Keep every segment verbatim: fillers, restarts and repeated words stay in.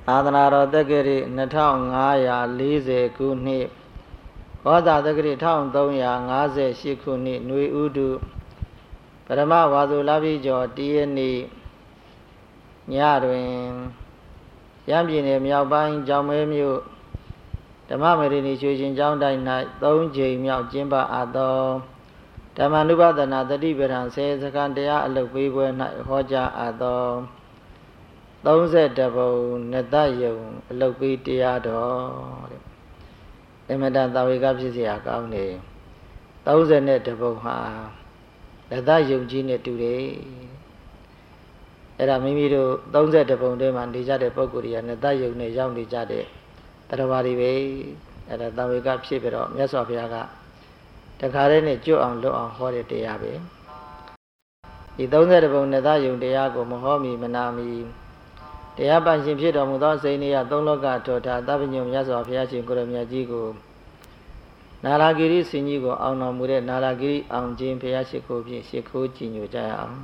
သာသနာတော်တက္ကရီနှစ်ထောင်ငါးရာလေးဆယ်ခုနှစ်ကောဇာတက္ကရီတစ်ထောင်သုံးရာငါးဆယ်ရှစ်ခုနှစ်နွေဥတုပရမဝါဆိုလပိကျော်တည့်ရနေ့ညတွင်ရမ်းပြည်နယ်မြောက်ပိုင်းကျောင်းမဲမြို့ဓမ္မမရဏီရွှေရှင်ကျောင်းတိုင်း၌သုံးကြိမ်မြောက်ကျင်းပအပ်သောဓမ္မနုပဒနာတတိပဌာန်ဆယ်စခန်းတရားအလုပ်ပေးပွဲ၌ဟောကြားအပ်သောသုံးဆယ်တပုံနတယုံအလုပ်ပေးတရားတော်တဲ့အမတန်သာဝေကဖြစ်เสียကောင်းနေသုံးဆယ်နဲ့တပုံဟာနတယုံကြီးနဲ့တူတယ်အဲ့ဒါမိမိတို့သုံးဆယ်တပုံတည်းမှာနေကြတဲ့ပုဂ္ဂိုလ်တွေကနတယုံနဲ့ရောက်နေကြတဲ့တရားဝါတွေပဲအဲ့ဒါသာဝေကဖြစ်ပြီးတော့မြတ်စွာဘုရားကတခါတည်းနဲ့ကြွအောင်လွတ်အောင်ဟောတဲ့တရားပဲဒီသုံးဆယ်တပုံနတယုံတရားကိုမဟောမီမနာမီတရားပိုင်ရှင်ဖြစ်တော်မူသောစိန်နေရသုံးလောကထောထာသဗ္ဗညုံမြတ်စွာဘုရားရှင်ကိုရမြတ်ကြီးကိုနာလာဂိရိဆင်ကြီးကိုအောင်တော်မူတဲ့နာလာဂိရိအောင်ခြင်းဘုရားရှိခိုးဖြင့်ရှိခိုးကြည်ညိုကြရအောင်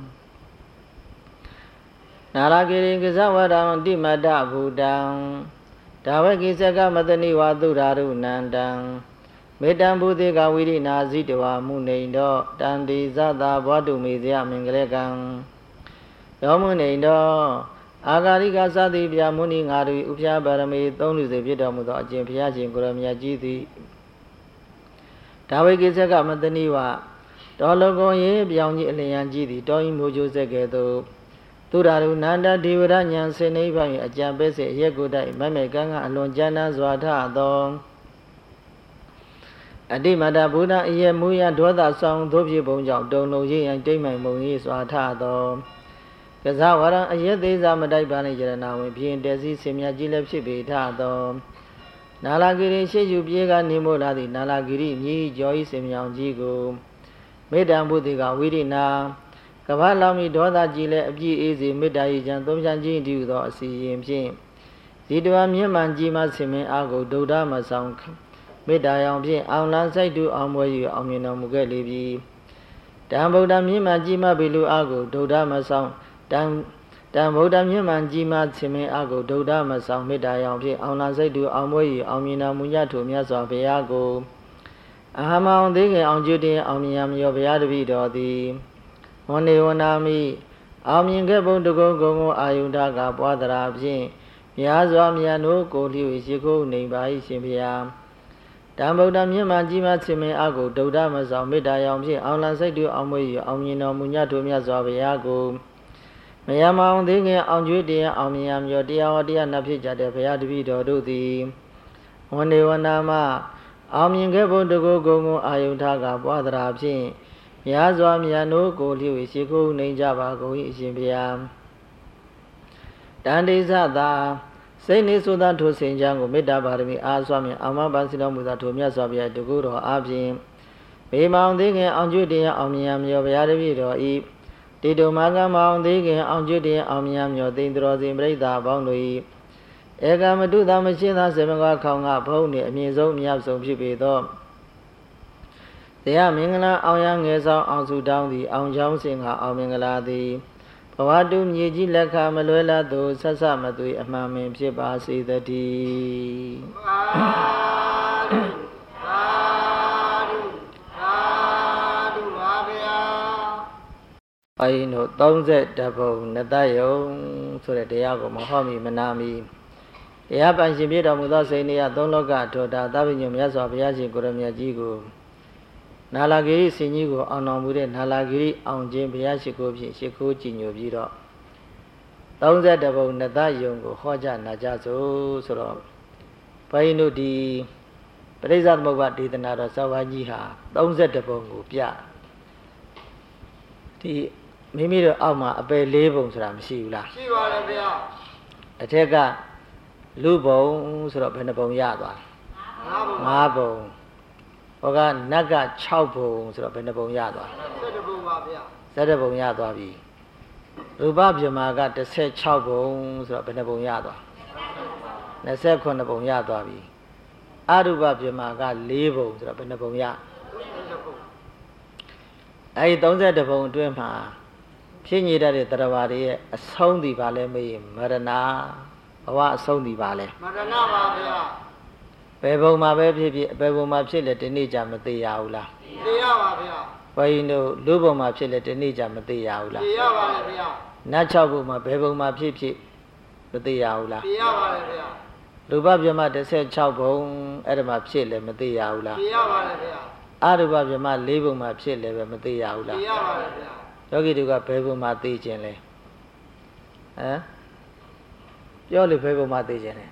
နာလာဂိရိကဇဝရံတိမတ္တဘူတံဒါဝကိစ္စကမတနိဝါသုရာရုနန္တံမေတ္တံဘုသေကဝိရိနာဇိတဝါမုနေတောတန္တိဇတာဘဝတုမေဇယမင်္ဂလေကံယောမုနေတောအာဂါရိကသတိပြမုနိငါတို့ဥပ္ပယပါရမီသုံးလူစေဖြစ်တော်မူသောအကျင့်ဘုရားရှင်ကိုရမြတ်ကြီးသည်ဒါဝိကိစ္စကမတနိဝါတော်လကုံရေပြောင်းကြီးအလျံကြီးသည်တောဤမိုးကျိုးဆက်ကဲ့သို့သူရာရုနန္တဒေဝရဉာဏ်စေနိဗ္ဗာန်၏အကြံပေးစေအရက်ကိုတိုက်မမေကံကအလွန်ကြမ်းတမ်းစွာထသောအတိမတ္တဘုဒ္ဓအယမူရဒေါသဆောင်သို့ဖြစ်ပုံကြောင့်တုံလုံးရိပ်ရန်တိမ့်မိုင်မုံကြီးစွာထသောကစားဝရံအယက်သေးစားမတိုက်ပါနဲ့ယရနာဝင်ဖြင့်တစီစင်မြကြီးလည်းဖြစ်ပေထသောနာလာဂိရိရှိယူပြေကနေမို့လာသည့်နာလာဂိရိမြည်ကျော်ဤစင်မြောင်ကြီးကိုမေတ္တံဘုသေကဝိရိနာကမ္ဘာလောင်မီဒေါသကြီးလည်းအပြည့်အေးစေမေတ္တာ၏ကြံသုံးချမ်းခြင်းတည်ဟူသောအစီရင်ဖြင့်ဇီတဝမြင့်မှန်ကြီးမှဆင်မင်းအားကိုဒုဒ္ဓမဆောင်မေတ္တာရောင်ဖြင့်အောင်လန်းစိုက်တူအောင်ပွဲ၍အောင်မြင်တော်မူခဲ့လေပြီတံဗုဒ္ဓမြင့်မှန်ကြီးမှဘီလူအားကိုဒုဒ္ဓမဆောင်တံတံဗုဒ္ဓမြင့်မှန်ကြီးမှဆင်မင်းအားကိုဒုဒ္ဓမဆောင်မေတ္တာရောင်ဖြင့်အောင်လန်းစိုက်တူအောင်ပွဲ၍အောင်မြင်တော်မူရထိုမြတ်စွာဘုရားကိုအဟမောင်သေးခင်အောင်ကျွတင်အောင်မြင်ရမရောဘုရားတပည့်တော်သည်ဝန္နေဝနာမိအောင်မြင်ခဲ့ပုံတကုံကုံကိုအာယုန်ထားကပွားသရာဖြင့်များစွာမြတ်တို့ကိုလျှို့ရှိခိုးနေပါ၏ရှင်ဘုရားတံဗုဒ္ဓမြတ်မှကြီးမှဆင်မင်းအကိုဒုဒ္ဓမဆောင်မေတ္တာရောင်ဖြင့်အောင်လန်းစိတ်တူအောင်မွေးအောင်မြင်တော်မူညထိုမြတ်စွာဘုရားကိုမယမအောင်သေးခင်အောင်ကျွေးတရားအောင်မြင်ရမရောတရားဟောတရားနှဖြစ်ကြတဲ့ဘုရားတပည့်တော်တို့သည်ဝန္နေဝနာမအောင်မြင်ခဲ့ပုံတကုံကုံကိုအာယုန်ထားကပွားသရာဖြင့်များစွာမြတ်တို့ကိုလျှို့ရှိခိုးနေကြပါကုန်၏အရှင်ဘုရားတန်တိသသာစိတ်နေဆိုသောထိုစင်ချမ်းကိုမေတ္တာပါရမီအားစွာမြအာမပန်စီတော်မူသောထိုမြတ်စွာဘုရားတကုတော်အားဖြင့်မေမောင်သေးခင်အောင်ကျွတ်တရားအောင်မြင်ရမရောဘုရားတပည့်တော်ဤတိတုမာကမောင်သေးခင်အောင်ကျွတ်တရားအောင်မြင်ရမရောသိင်တော်စဉ်ပြိဿအပေါင်းတို့ဤဧကမတုသမရှင်းသာစေမကွာခေါင်ကဘုံနှင့်အမြင့်ဆုံးမြတ်ဆုံးဖြစ်ပေသောတရားမင်္ဂလာအောင်ရငယ်ဆောင်အောင်စုတောင်းသည်အောင်ချောင်းစင်ကအောင်မင်္ဂလာသည်ဘဝတုမြေကြီးလက်ခမလွဲလာသူဆက်ဆက်မသွေအမှန်မင်ဖြစ်ပါစေတည်းသာဓုသာဓုသာဓုပါဗျာအရင်တို့သုံးဆယ်တပုံနတယုံဆိုတဲ့တရားကိုမဟောမီမနာမီတရားပိုင်ရှင်ဖြစ်တော်မူသောစိန်နေရသုံးလောကထောတာသဗ္ဗညုံမြတ်စွာဘုရားရှင်ကိုရမြတ်ကြီးကိုနာလာဂိရိဆင်ကြီးကိုအောင်တော်မူတဲ့နာလာဂိရိအောင်ခြင်းဘုရားရှိခိုးဖြင့်ရှိခိုးကြည်ညိုပြီးတော့သုံးဆယ်တပုံနတယုံကိုဟောကြားနာကြစို့ဆိုတော့ဘုန်းကြီးတို့ဒီပရိစ္ဆေသမုပ္ပါဒေသနာတော်စောဝါကြီးဟာသုံးဆယ်တပုံကိုပြဒီမိမိတို့အောက်မှာအပယ်လေးပုံဆိုတာမရှိဘူးလားရှိပါတယ်ဗျာအထက်ကလူပုံဆိုတော့ဘယ်နှပုံရသွားငါးပုံဟောကနတ်က၆ပုံဆိုတော့ဘယ်နှပုံရသွား၁၁ပုံပါဗျာ၁၁ပုံရသွားပြီရူပဗြဟ္မာက၁၆ပုံဆိုတော့ဘယ်နှပုံရသွား၂၉ပုံရသွားပြီအရူပဗြဟ္မာက၄ပုံဆိုတော့ဘယ်နှပုံရအဲဒီ၃၁ပုံအတွင်းမှာဖြစ်ညစ်တဲ့တရားဝါတွေရဲ့အဆုံးဒီပါလဲမေးမရဏဟဘဝအဆုံးဒီပါလေမရဏပါဗျာဘယ်ဘုံမှာပဲဖြစ်ဖြစ်ဘယ်ဘုံမှာဖြစ်လဲဒီနေ့ကြမသေးရဘူးလားသိရပါဗျာဘုန်းကြီးတို့လူဘုံမှာဖြစ်လဲဒီနေ့ကြမသေးရဘူးလားသိရပါလေဗျာနတ်၆ဘုံမှာဘယ်ဘုံမှာဖြစ်ဖြစ်မသေးရဘူးလားသိရပါလေဗျာလူဘဗြဟ္မတစ်ဆယ်၆ဘုံအဲ့ဒါမှဖြစ်လဲမသေးရဘူးလားသိရပါလေဗျာအရူပဗြဟ္မ၄ဘုံမှာဖြစ်လဲပဲမသေးရဘူးလားသိရပါလေဗျာယောဂီတို့ကဘယ်ဘုံမှာသိခြင်းလဲဟမ်ပြောလေဘယ်ဘုံမှာသိခြင်းလဲ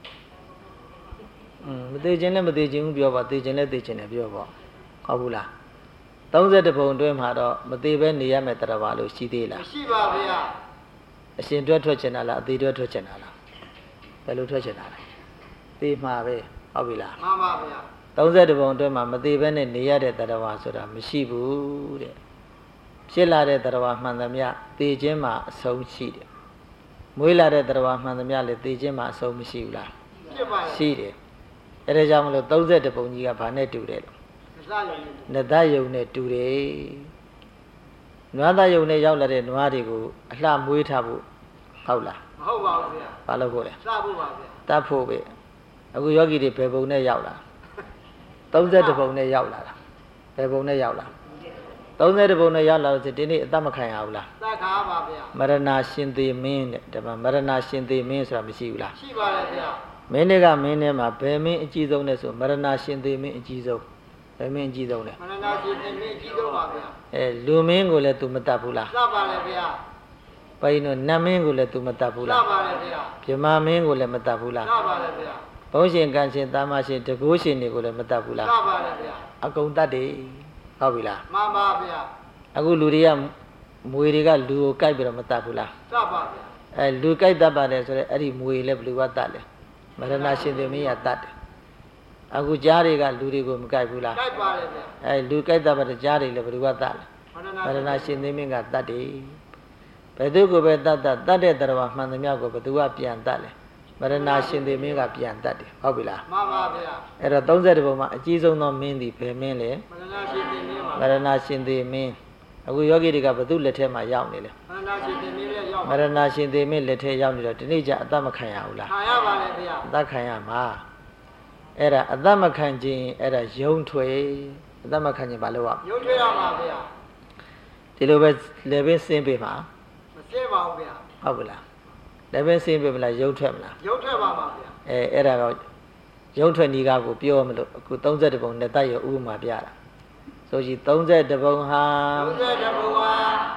อืมမသိခြင်းလည်းမသိခြင်းဘူးပြောပါသိခြင်းလည်းသိခြင်းလည်းပြောပါဟုတ်ဘူးလားသုံးဆယ်တပုံအတွင်းမှာတော့မသိပဲနေရမယ်တရားပါလို့ရှိသေးလားမရှိပါဗျာအရှင်တွဲထွက်ချင်တာလားအသေးတွဲထွက်ချင်တာလားဘယ်လိုထွက်ချင်တာလဲသိမှာပဲဟုတ်ပြီလားမှန်ပါဗျာသုံးဆယ်တပုံအတွင်းမှာမသိပဲနဲ့နေရတဲ့တရားပါဆိုတာမရှိဘူးတဲ့ဖြစ်လာတဲ့တရားပါမှန်သမျှသိခြင်းမှာအဆုံးရှိတယ်မွေးလာတဲ့တရားပါမှန်သမျှလည်းသိခြင်းမှာအဆုံးမရှိဘူးလားဖြစ်ပါရှိတယ်အဲဒါကြောင့်မလို့သုံးဆယ်တပုံကြီးကဘာနဲ့တူတယ်လို့နတ်သားယုံနဲ့တူတယ်နွားသားယုံနဲ့ရောက်လာတဲ့နွားတွေကိုအလှမွေးထားဖို့ဟုတ်လားမဟုတ်ပါဘူးဗျာဘာလို့ဖို့လဲစဖို့ပါဗျာတတ်ဖို့ပဲအခုယောဂီတွေဘယ်ပုံနဲ့ရောက်လာသုံးဆယ်တပုံနဲ့ရောက်လာတာဘယ်ပုံနဲ့ရောက်လာသုံးဆယ်တပုံနဲ့ရောက်လာလို့ဒီနေ့အသက်မခံရဘူးလားသက်ခံပါဗျာမရဏရှင်သေမင်းတဲ့ဒါမှမရဏရှင်သေမင်းဆိုတာမရှိဘူးလားရှိပါတယ်ဗျာမင်းတွေကမင်းထဲမှာဘယ်မင်းအကြီးဆုံးလဲဆိုမရဏရှင်သေမင်းအကြီးဆုံးဘယ်မင်းအကြီးဆုံးလဲမရဏရှင်သေမင်းအကြီးဆုံးပါဗျာအဲလူမင်းကိုလည်း तू မတတ်ဘူးလားတတ်ပါလေဗျာဘိုင်းတို့နတ်မင်းကိုလည်း तू မတတ်ဘူးလားတတ်ပါလေဗျာဗြဟ္မာမင်းကိုလည်းမတတ်ဘူးလားတတ်ပါလေဗျာဘုန်းရှင်ကံရှင်တာမရှင်တကိုးရှင်တွေကိုလည်းမတတ်ဘူးလားတတ်ပါလေဗျာအကုန်တတ်တယ်ဟုတ်ပြီလားမှန်ပါဗျာအခုလူတွေကမွေတွေကလူကိုကြိုက်ပြီးတော့မတတ်ဘူးလားတတ်ပါဗျာအဲလူကြိုက်တတ်ပါတယ်ဆိုတော့အဲ့ဒီမွေလည်းဘယ်သူကတတ်လဲမရဏရှင်သေမင်းကတတ်တယ်အခုကြားတွေကလူတွေကိုမကြိုက်ဘူးလားကြိုက်ပါလေဗျာအဲလူကြိုက်တတ်ပါတယ်ကြားတွေလည်းဘယ်သူကတတ်လဲမရဏရှင်သေမင်းကတတ်တယ်ဘယ်သူကိုပဲတတ်တတ်တတ်တဲ့တရားမှန်သမျှကိုဘယ်သူကပြန်တတ်လဲမရဏရှင်သေမင်းကပြန်တတ်တယ်ဟုတ်ပြီလားမှန်ပါဗျာအဲ့တော့သုံးဆယ်တပုံမှာအကြီးဆုံးသောမင်းဒီဘယ်မင်းလဲမရဏရှင်သေမင်းပါမရဏရှင်သေမင်းအခုယောဂီတွေကဘယ်သူလက်ထဲမှာရောက်နေလဲမရဏရှင်သေမင်းရဲ့ရောက်မရဏရှင်သေမင်းလက်ထဲရောက်နေတော့ဒီနေ့ကျအသက်မခံရဘူးလားခံရပါလေဗျာအသက်ခံရမှာအဲ့ဒါအသက်မခံခြင်းအဲ့ဒါယုံထွေအသက်မခံခြင်းဘာလို့ရယုံထွေရမှာဗျာဒီလိုပဲလေပင်စင်းပေးမှာမစင်းပါဘူးဗျာဟုတ်ပြီလားလေပင်စင်းပေးမလားယုံထွက်မလားယုံထွက်ပါမှာဗျာအဲအဲ့ဒါတော့ယုံထွက်နီးကားကိုပြောမလို့အခုသုံးဆယ်ပုံနဲ့တိုက်ရဥပမာပြတာဆိုကြည့်သုံးဆယ်ပုံဟာသုံးဆယ်ပုံဟာ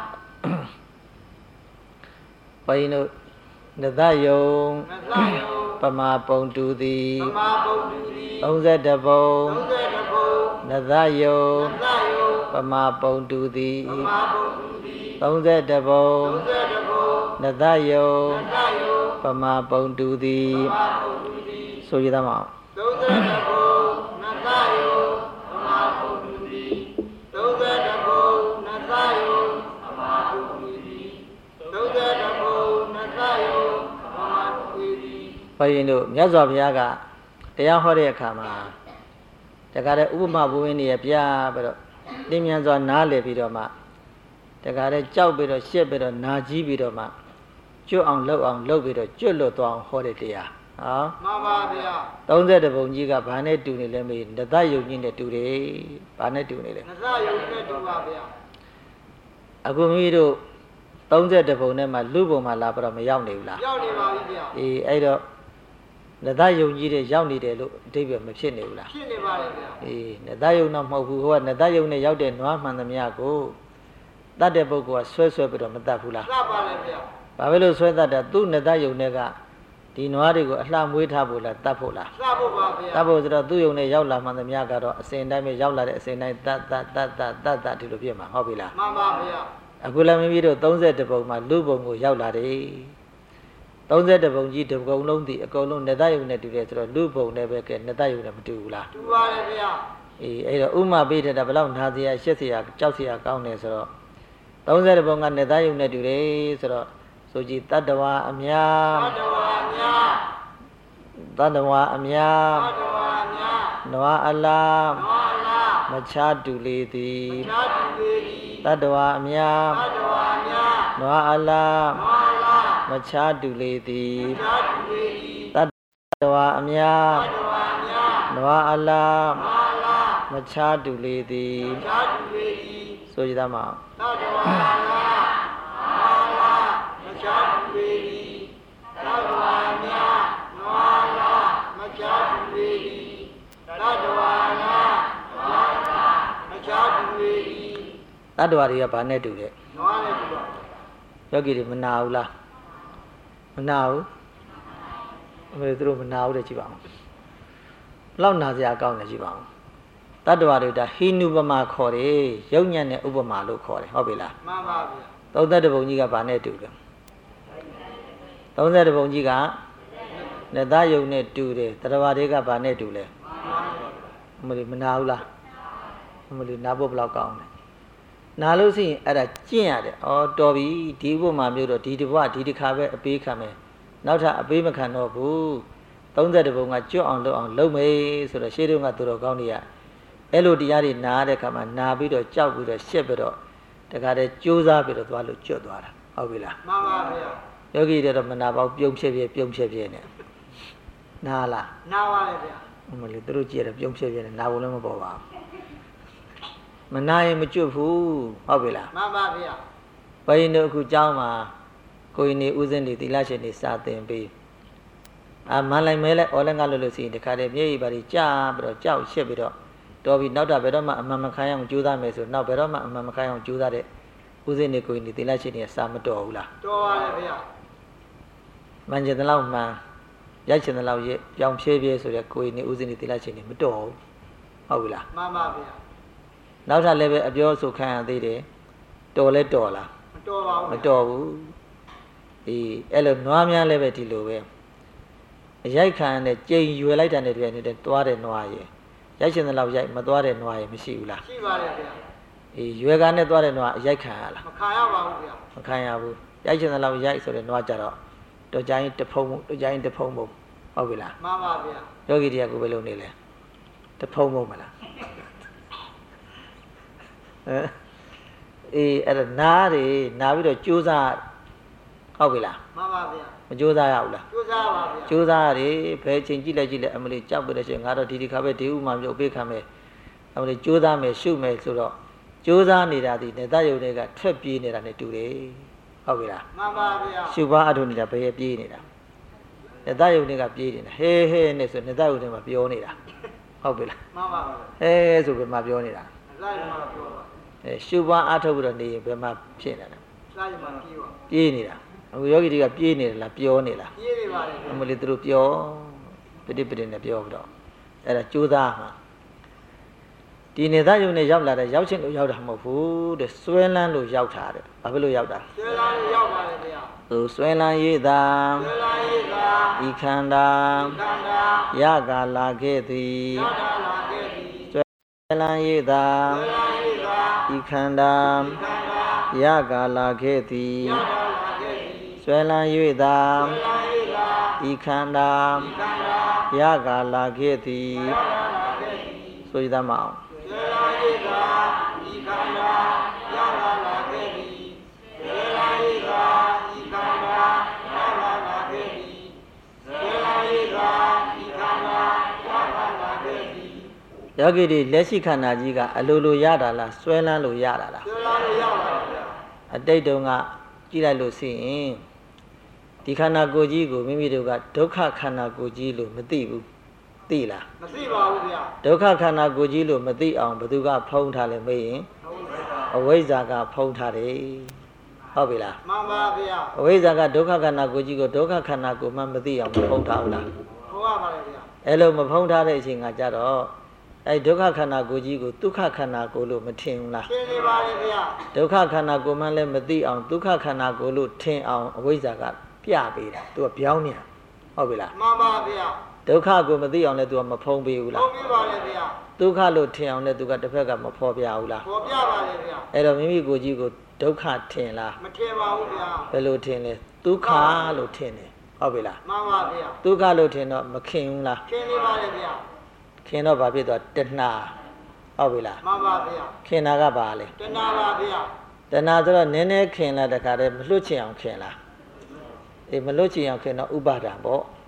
ဘိုင်းတို့နသယုံနသယုံပမာပုံတူသည်ပမာပုံတူသည်သုံးဆယ်ပုံသုံးဆယ်ပုံနသယုံနသယုံပမာပုံတူသည်ပမာပုံတူသည်သုံးဆယ်ပုံသုံးဆယ်ပုံနသယုံနသယုံပမာပုံတူသည်ပမာပုံတူသည်ဆိုရသမောင်းသုံးဆယ်ပုံနသယုံပမာပုံတူသည်သုံးဆယ်ပုံနသယုံပမာပုံတူသည်သုံးဆယ်ပုံနသယုံပမာပုံတူသည်ဘုရင်တို့မြတ်စွာဘုရားကတရားဟောတဲ့အခါမှာတခါတည်းဥပမာဘုရင်တွေပြပြီးတော့လင်းမြန်စွာနားလည်ပြီးတော့မှတခါတည်းကြောက်ပြီးတော့ရှက်ပြီးတော့နာကြီးပြီးတော့မှကျွတ်အောင်လှုပ်အောင်လှုပ်ပြီးတော့ကျွတ်လွတ်သွားအောင်ဟောတဲ့တရားဟောမှန်ပါဗျာသုံးဆယ်ပုံကြီးကဘာနဲ့တူနေလဲမေးနသယုံကြီးနဲ့တူတယ်ဘာနဲ့တူနေလဲနသယုံနဲ့တူပါဗျာအခုမိတို့သုံးဆယ်ပုံနဲ့မှလူပုံမှာလာပြီးတော့မရောက်နေဘူးလားရောက်နေပါပြီဗျာအေးအဲ့တော့နသယုံကြီးတဲ့ရောက်နေတယ်လို့အဓိပ္ပာယ်မဖြစ်နေဘူးလားဖြစ်နေပါလေဗျာအေးနသယုံတော့မဟုတ်ဘူးဟိုကနသယုံနဲ့ရောက်တဲ့နွားမှန်သမျှကိုတတ်တဲ့ပုဂ္ဂိုလ်ကဆွဲဆွဲပြီးတော့မတတ်ဘူးလားတတ်ပါလေဗျာဘာပဲလို့ဆွဲတတ်တာသူ့နသယုံနဲ့ကဒီနွားတွေကိုအလှမွေးထားဖို့လားတတ်ဖို့လားတတ်ဖို့ပါဗျာတတ်ဖို့ဆိုတော့သူ့ယုံနဲ့ရောက်လာမှန်သမျှကတော့အစဉ်တိုင်းပဲရောက်လာတဲ့အစဉ်တိုင်းတတ်တတ်တတ်တတ်တတ်တတ်ဒီလိုဖြစ်မှာဟုတ်ပြီလားမှန်ပါဗျာအခုလည်းမိမိတို့သုံးဆယ်ပုံမှာလူပုံကိုရောက်လာတယ်သုံးဆယ်ပုံကြီးတပုံလုံးဒီအကုန်လုံးနတယုံနဲ့တူတယ်ဆိုတော့လူပုံနဲ့ပဲကဲနတယုံနဲ့မတူဘူးလားတူပါတယ်ဗျာအေးအဲ့တော့ဥမာပေးတဲ့တာဘယ်လောက်နာစရာရှက်စရာကြောက်စရာကောင်းတယ်ဆိုတော့သုံးဆယ်ပုံကနတယုံနဲ့တူတယ်ဆိုတော့ဆိုကြည့်တတ္တဝါအများတတ္တဝါအများတတ္တဝါအများတတ္တဝါအများနွားအလားနွားအလားမချားတူလေသည်မချားတူလေသည်တတ္တဝါအများတတ္တဝါအများနွားအလားနွားအလားမချားတူလေသည်မချားတူလေသည်တဝါအမြာတဝါမြာနွားအလားနွားလားမချားတူလေးသည်မချားတူလေးသည်ဆိုကြသားမအောင်တတဝါလားနွားလားမချားတူလေးသည်တတဝါမြာနွားလားမချားတူလေးသည်တတဝါလားနွားလားမချားတူလေးသည်တတ္တဝါတွေကဘာနဲ့တူလဲနွားနဲ့တူပါယောဂီတွေမနာဘူးလားမနာဘူးအမေတို့မနာဘူးတဲ့ကြည့်ပါဦးဘလောက်နာစရာကောင်းတယ်ကြည့်ပါဦးတတ္တဝါတွေဒါဟိနုပမာခေါ်တယ်ရုပ်ညံ့တဲ့ဥပမာလို့ခေါ်တယ်ဟုတ်ပြီလားမှန်ပါဗျာသုံးသက်တပုံကြီးကဘာနဲ့တူလဲသုံးသက်တပုံကြီးကနေသားယုံနဲ့တူတယ်တတ္တဝါတွေကဘာနဲ့တူလဲအမေမနာဘူးလားအမေနာဖို့ဘလောက်ကောင်းလဲနာလို့ရှိရင်အဲ့ဒါကျင့်ရတယ်ဩတော်ပြီဒီဥပမာမျိုးတော့ဒီတဘွားဒီတစ်ခါပဲအပေးခံမယ်နောက်ထပ်အပေးမခံတော့ဘူးသုံးသက်တပုံကကြွအောင်လုပ်အောင်လုပ်မယ်ဆိုတော့ရှေးတုန်းကသူတော်ကောင်းတွေကအဲ့လိုတရားတွေနားတဲ့ခါမှာနာပြီးတော့ကြောက်ပြီးတော့ရှက်ပြီးတော့တခါတည်းကြိုးစားပြီးတော့သွားလို့ကျွတ်သွားတာဟုတ်ပြီလားမှန်ပါဗျာယောဂီတွေတော့မနာပေါက်ပြုံးဖြစ်ဖြစ်ပြုံးဖြစ်ဖြစ်နဲ့နားလားနားပါလေဗျာမလေးသူတို့ကြည့်ရပြုံးဖြစ်ဖြစ်နဲ့နားဖို့လည်းမပေါ်ပါဘူးမနာရင်မကျွတ်ဘူးဟုတ်ပြီလားမှန်ပါဗျာဘယ်ရင်တို့အခုကျောင်းမှာကိုရင်နေဥစဉ်တွေသီလရှင်တွေစာသင်ပေးအာမန်လိုက်မဲလဲအော်လဲငါလို့လို့ရှိရင်တခါတည်းမျက်ရည်ပါတွေကြာပြီးတော့ကြောက်ရှက်ပြီးတော့တော်ပြီနောက်တာဘယ်တော့မှအမှန်မခံရအောင်ကြိုးစားမယ်ဆိုနောက်ဘယ်တော့မှအမှန်မခံရအောင်ကြိုးစားတဲ့ဥစဉ်တွေကိုရင်နေသီလရှင်တွေစာမတော်ဘူးလားတော်ပါလေဗျာမှန်ကျင်တဲ့လောက်မှန်ရိုက်ချင်တဲ့လောက်ရပြောင်ဖြည်းဖြည်းဆိုတဲ့ကိုရင်နေဥစဉ်တွေသီလရှင်တွေမတော်ဘူးဟုတ်ပြီလားမှန်ပါဗျာနောက်ထပ်လည်းပဲအပြောဆိုခံရသေးတယ်တော်လဲတော်လားမတော်ပါဘူးမတော်ဘူးဒီအဲ့လိုနွားများလည်းပဲဒီလိုပဲအရိုက်ခံတဲ့ကြိမ်ရွယ်လိုက်တဲ့တွေနဲ့တွားတဲ့နွားရယ်ရိုက်ရှင်တဲ့လောက်ရိုက်မတွားတဲ့နွားရယ်မရှိဘူးလားရှိပါတယ်ဗျာအေးရွယ်ကနဲ့တွားတဲ့နွားအရိုက်ခံရလားမခံရပါဘူးဗျာမခံရဘူးရိုက်ရှင်တဲ့လောက်ရိုက်ဆိုတဲ့နွားကြတော့တော်ကြိုင်းတဖုံတော်ကြိုင်းတဖုံမဟုတ်ဟုတ်ပြီလားမှန်ပါဗျာယောဂီတရားကိုပဲလုပ်နေလဲတဖုံမဟုတ်မလားအေးအဲ့ဒါနားတွေနားပြီးတော့ကြိုးစားဟုတ်ပြီလားမှန်ပါဗျာမကြိုးစားရဘူးလားကြိုးစားပါဗျာကြိုးစားရတယ်ဘယ်ချိန်ကြည့်လိုက်ကြည့်လိုက်အမလေးကြောက်ပြီးတဲ့ချိန်ငါတော့ဒီဒီခါပဲဒီဥမာမျိုးပေးခံမယ်အမလေးကြိုးစားမယ်ရှုမယ်ဆိုတော့ကြိုးစားနေတာဒီနေတယုံတွေကထွက်ပြေးနေတာ ਨੇ တူတယ်ဟုတ်ပြီလားမှန်ပါဗျာရှုပါအထုနေတာဘယ်ပြေးနေတာနေတယုံတွေကပြေးနေတာဟေးဟေးနဲ့ဆိုနေတယုံတွေမှာပြောနေတာဟုတ်ပြီလားမှန်ပါဗျာဟေးဆိုပြီးမှပြောနေတာလိုက်မှာပြောပါအဲရှုပါအထုတ်ပြီးတော့နေရင်ဘယ်မှာဖြစ်နေတာလဲလိုက်မှာပြေးပါပြေးနေတာအခုယောဂီတွေကပြေးနေတယ်လားပြောနေလားပြေးနေပါလေအမလေးသူတို့ပြောပဋိပဋိနဲ့ပြောပြီးတော့အဲ့ဒါကြိုးစားမှာဒီနေသားယုံနဲ့ရောက်လာတဲ့ရောက်ချင်းလို့ရောက်တာမဟုတ်ဘူးတဲ့စွဲလန်းလို့ရောက်တာတဲ့ဘာဖြစ်လို့ရောက်တာစွဲလန်းလို့ရောက်ပါလေဗျာသူစွဲလန်းရေးသာစွဲလန်းရေးသာဤခန္ဓာခန္ဓာယကာလာခဲ့သည်ယကာလာခဲ့သည်စွဲလန်းရေးသာစွဲလန်းရေးသာဤခန္ဓာခန္ဓာယကာလာခဲ့သည်ယကာလာခဲ့သည်စွဲလန်း၍သာစွဲလန်း၍သာဤခန္ဓာဤခန္ဓာယကာလာခဲ့သည်ယကာလာခဲ့သည်ဆိုရသမောင်စွဲလန်း၍သာဤခန္ဓာယကာလာခဲ့သည်စွဲလန်း၍သာဤခန္ဓာယကာလာခဲ့သည်စွဲလန်း၍သာဤခန္ဓာယကာလာခဲ့သည်ယောဂီတွေလက်ရှိခန္ဓာကြီးကအလိုလိုရတာလားစွဲလန်းလို့ရတာလားစွဲလန်းလို့ရပါဗျာအတိတ်တုန်းကကြည့်လိုက်လို့ရှိရင်ဒီခန္ဓာကိုယ်ကြီးကိုမိမိတို့ကဒုက္ခခန္ဓာကိုယ်ကြီးလို့မသိဘူးသိလားမသိပါဘူးဗျာဒုက္ခခန္ဓာကိုယ်ကြီးလို့မသိအောင်ဘယ်သူကဖုံးထားလဲမေးရင်အဝိဇ္ဇာကဖုံးထားတယ်ဟုတ်ပြီလားမှန်ပါဗျာအဝိဇ္ဇာကဒုက္ခခန္ဓာကိုယ်ကြီးကိုဒုက္ခခန္ဓာကိုယ်မှမသိအောင်ဖုံးထားဘူးလားဖုံးရပါလေဗျာအဲ့လိုမဖုံးထားတဲ့အချိန်ကကြတော့အဲ့ဒုက္ခခန္ဓာကိုယ်ကြီးကိုဒုက္ခခန္ဓာကိုယ်လို့မထင်ဘူးလားထင်နေပါလေဗျာဒုက္ခခန္ဓာကိုယ်မှလည်းမသိအောင်ဒုက္ခခန္ဓာကိုယ်လို့ထင်အောင်အဝိဇ္ဇာကပြပေးတာသူကပြောင်းနေတာဟုတ်ပြီလားမှန်ပါဗျာဒုက္ခကိုမသိအောင်လည်းသူကမဖုံးပေးဘူးလားဖုံးပေးပါလေဗျာဒုက္ခလို့ထင်အောင်လည်းသူကတစ်ဖက်ကမဖော်ပြဘူးလားဖော်ပြပါလေဗျာအဲ့တော့မိမိကိုယ်ကြီးကိုဒုက္ခထင်လားမထင်ပါဘူးဗျာဘယ်လိုထင်လဲဒုက္ခလို့ထင်တယ်ဟုတ်ပြီလားမှန်ပါဗျာဒုက္ခလို့ထင်တော့မခင်ဘူးလားခင်နေပါလေဗျာခင်တော့ဘာဖြစ်သွားတဏှာဟုတ်ပြီလားမှန်ပါဗျာခင်တာကဘာလဲတဏှာပါဗျာတဏှာဆိုတော့နည်းနည်းခင်လာတခါတည်းမလွတ်ချင်အောင်ခင်လားအေးမလွတ်ချင်အောင်ခင်တော့ဥပါဒံပေါ့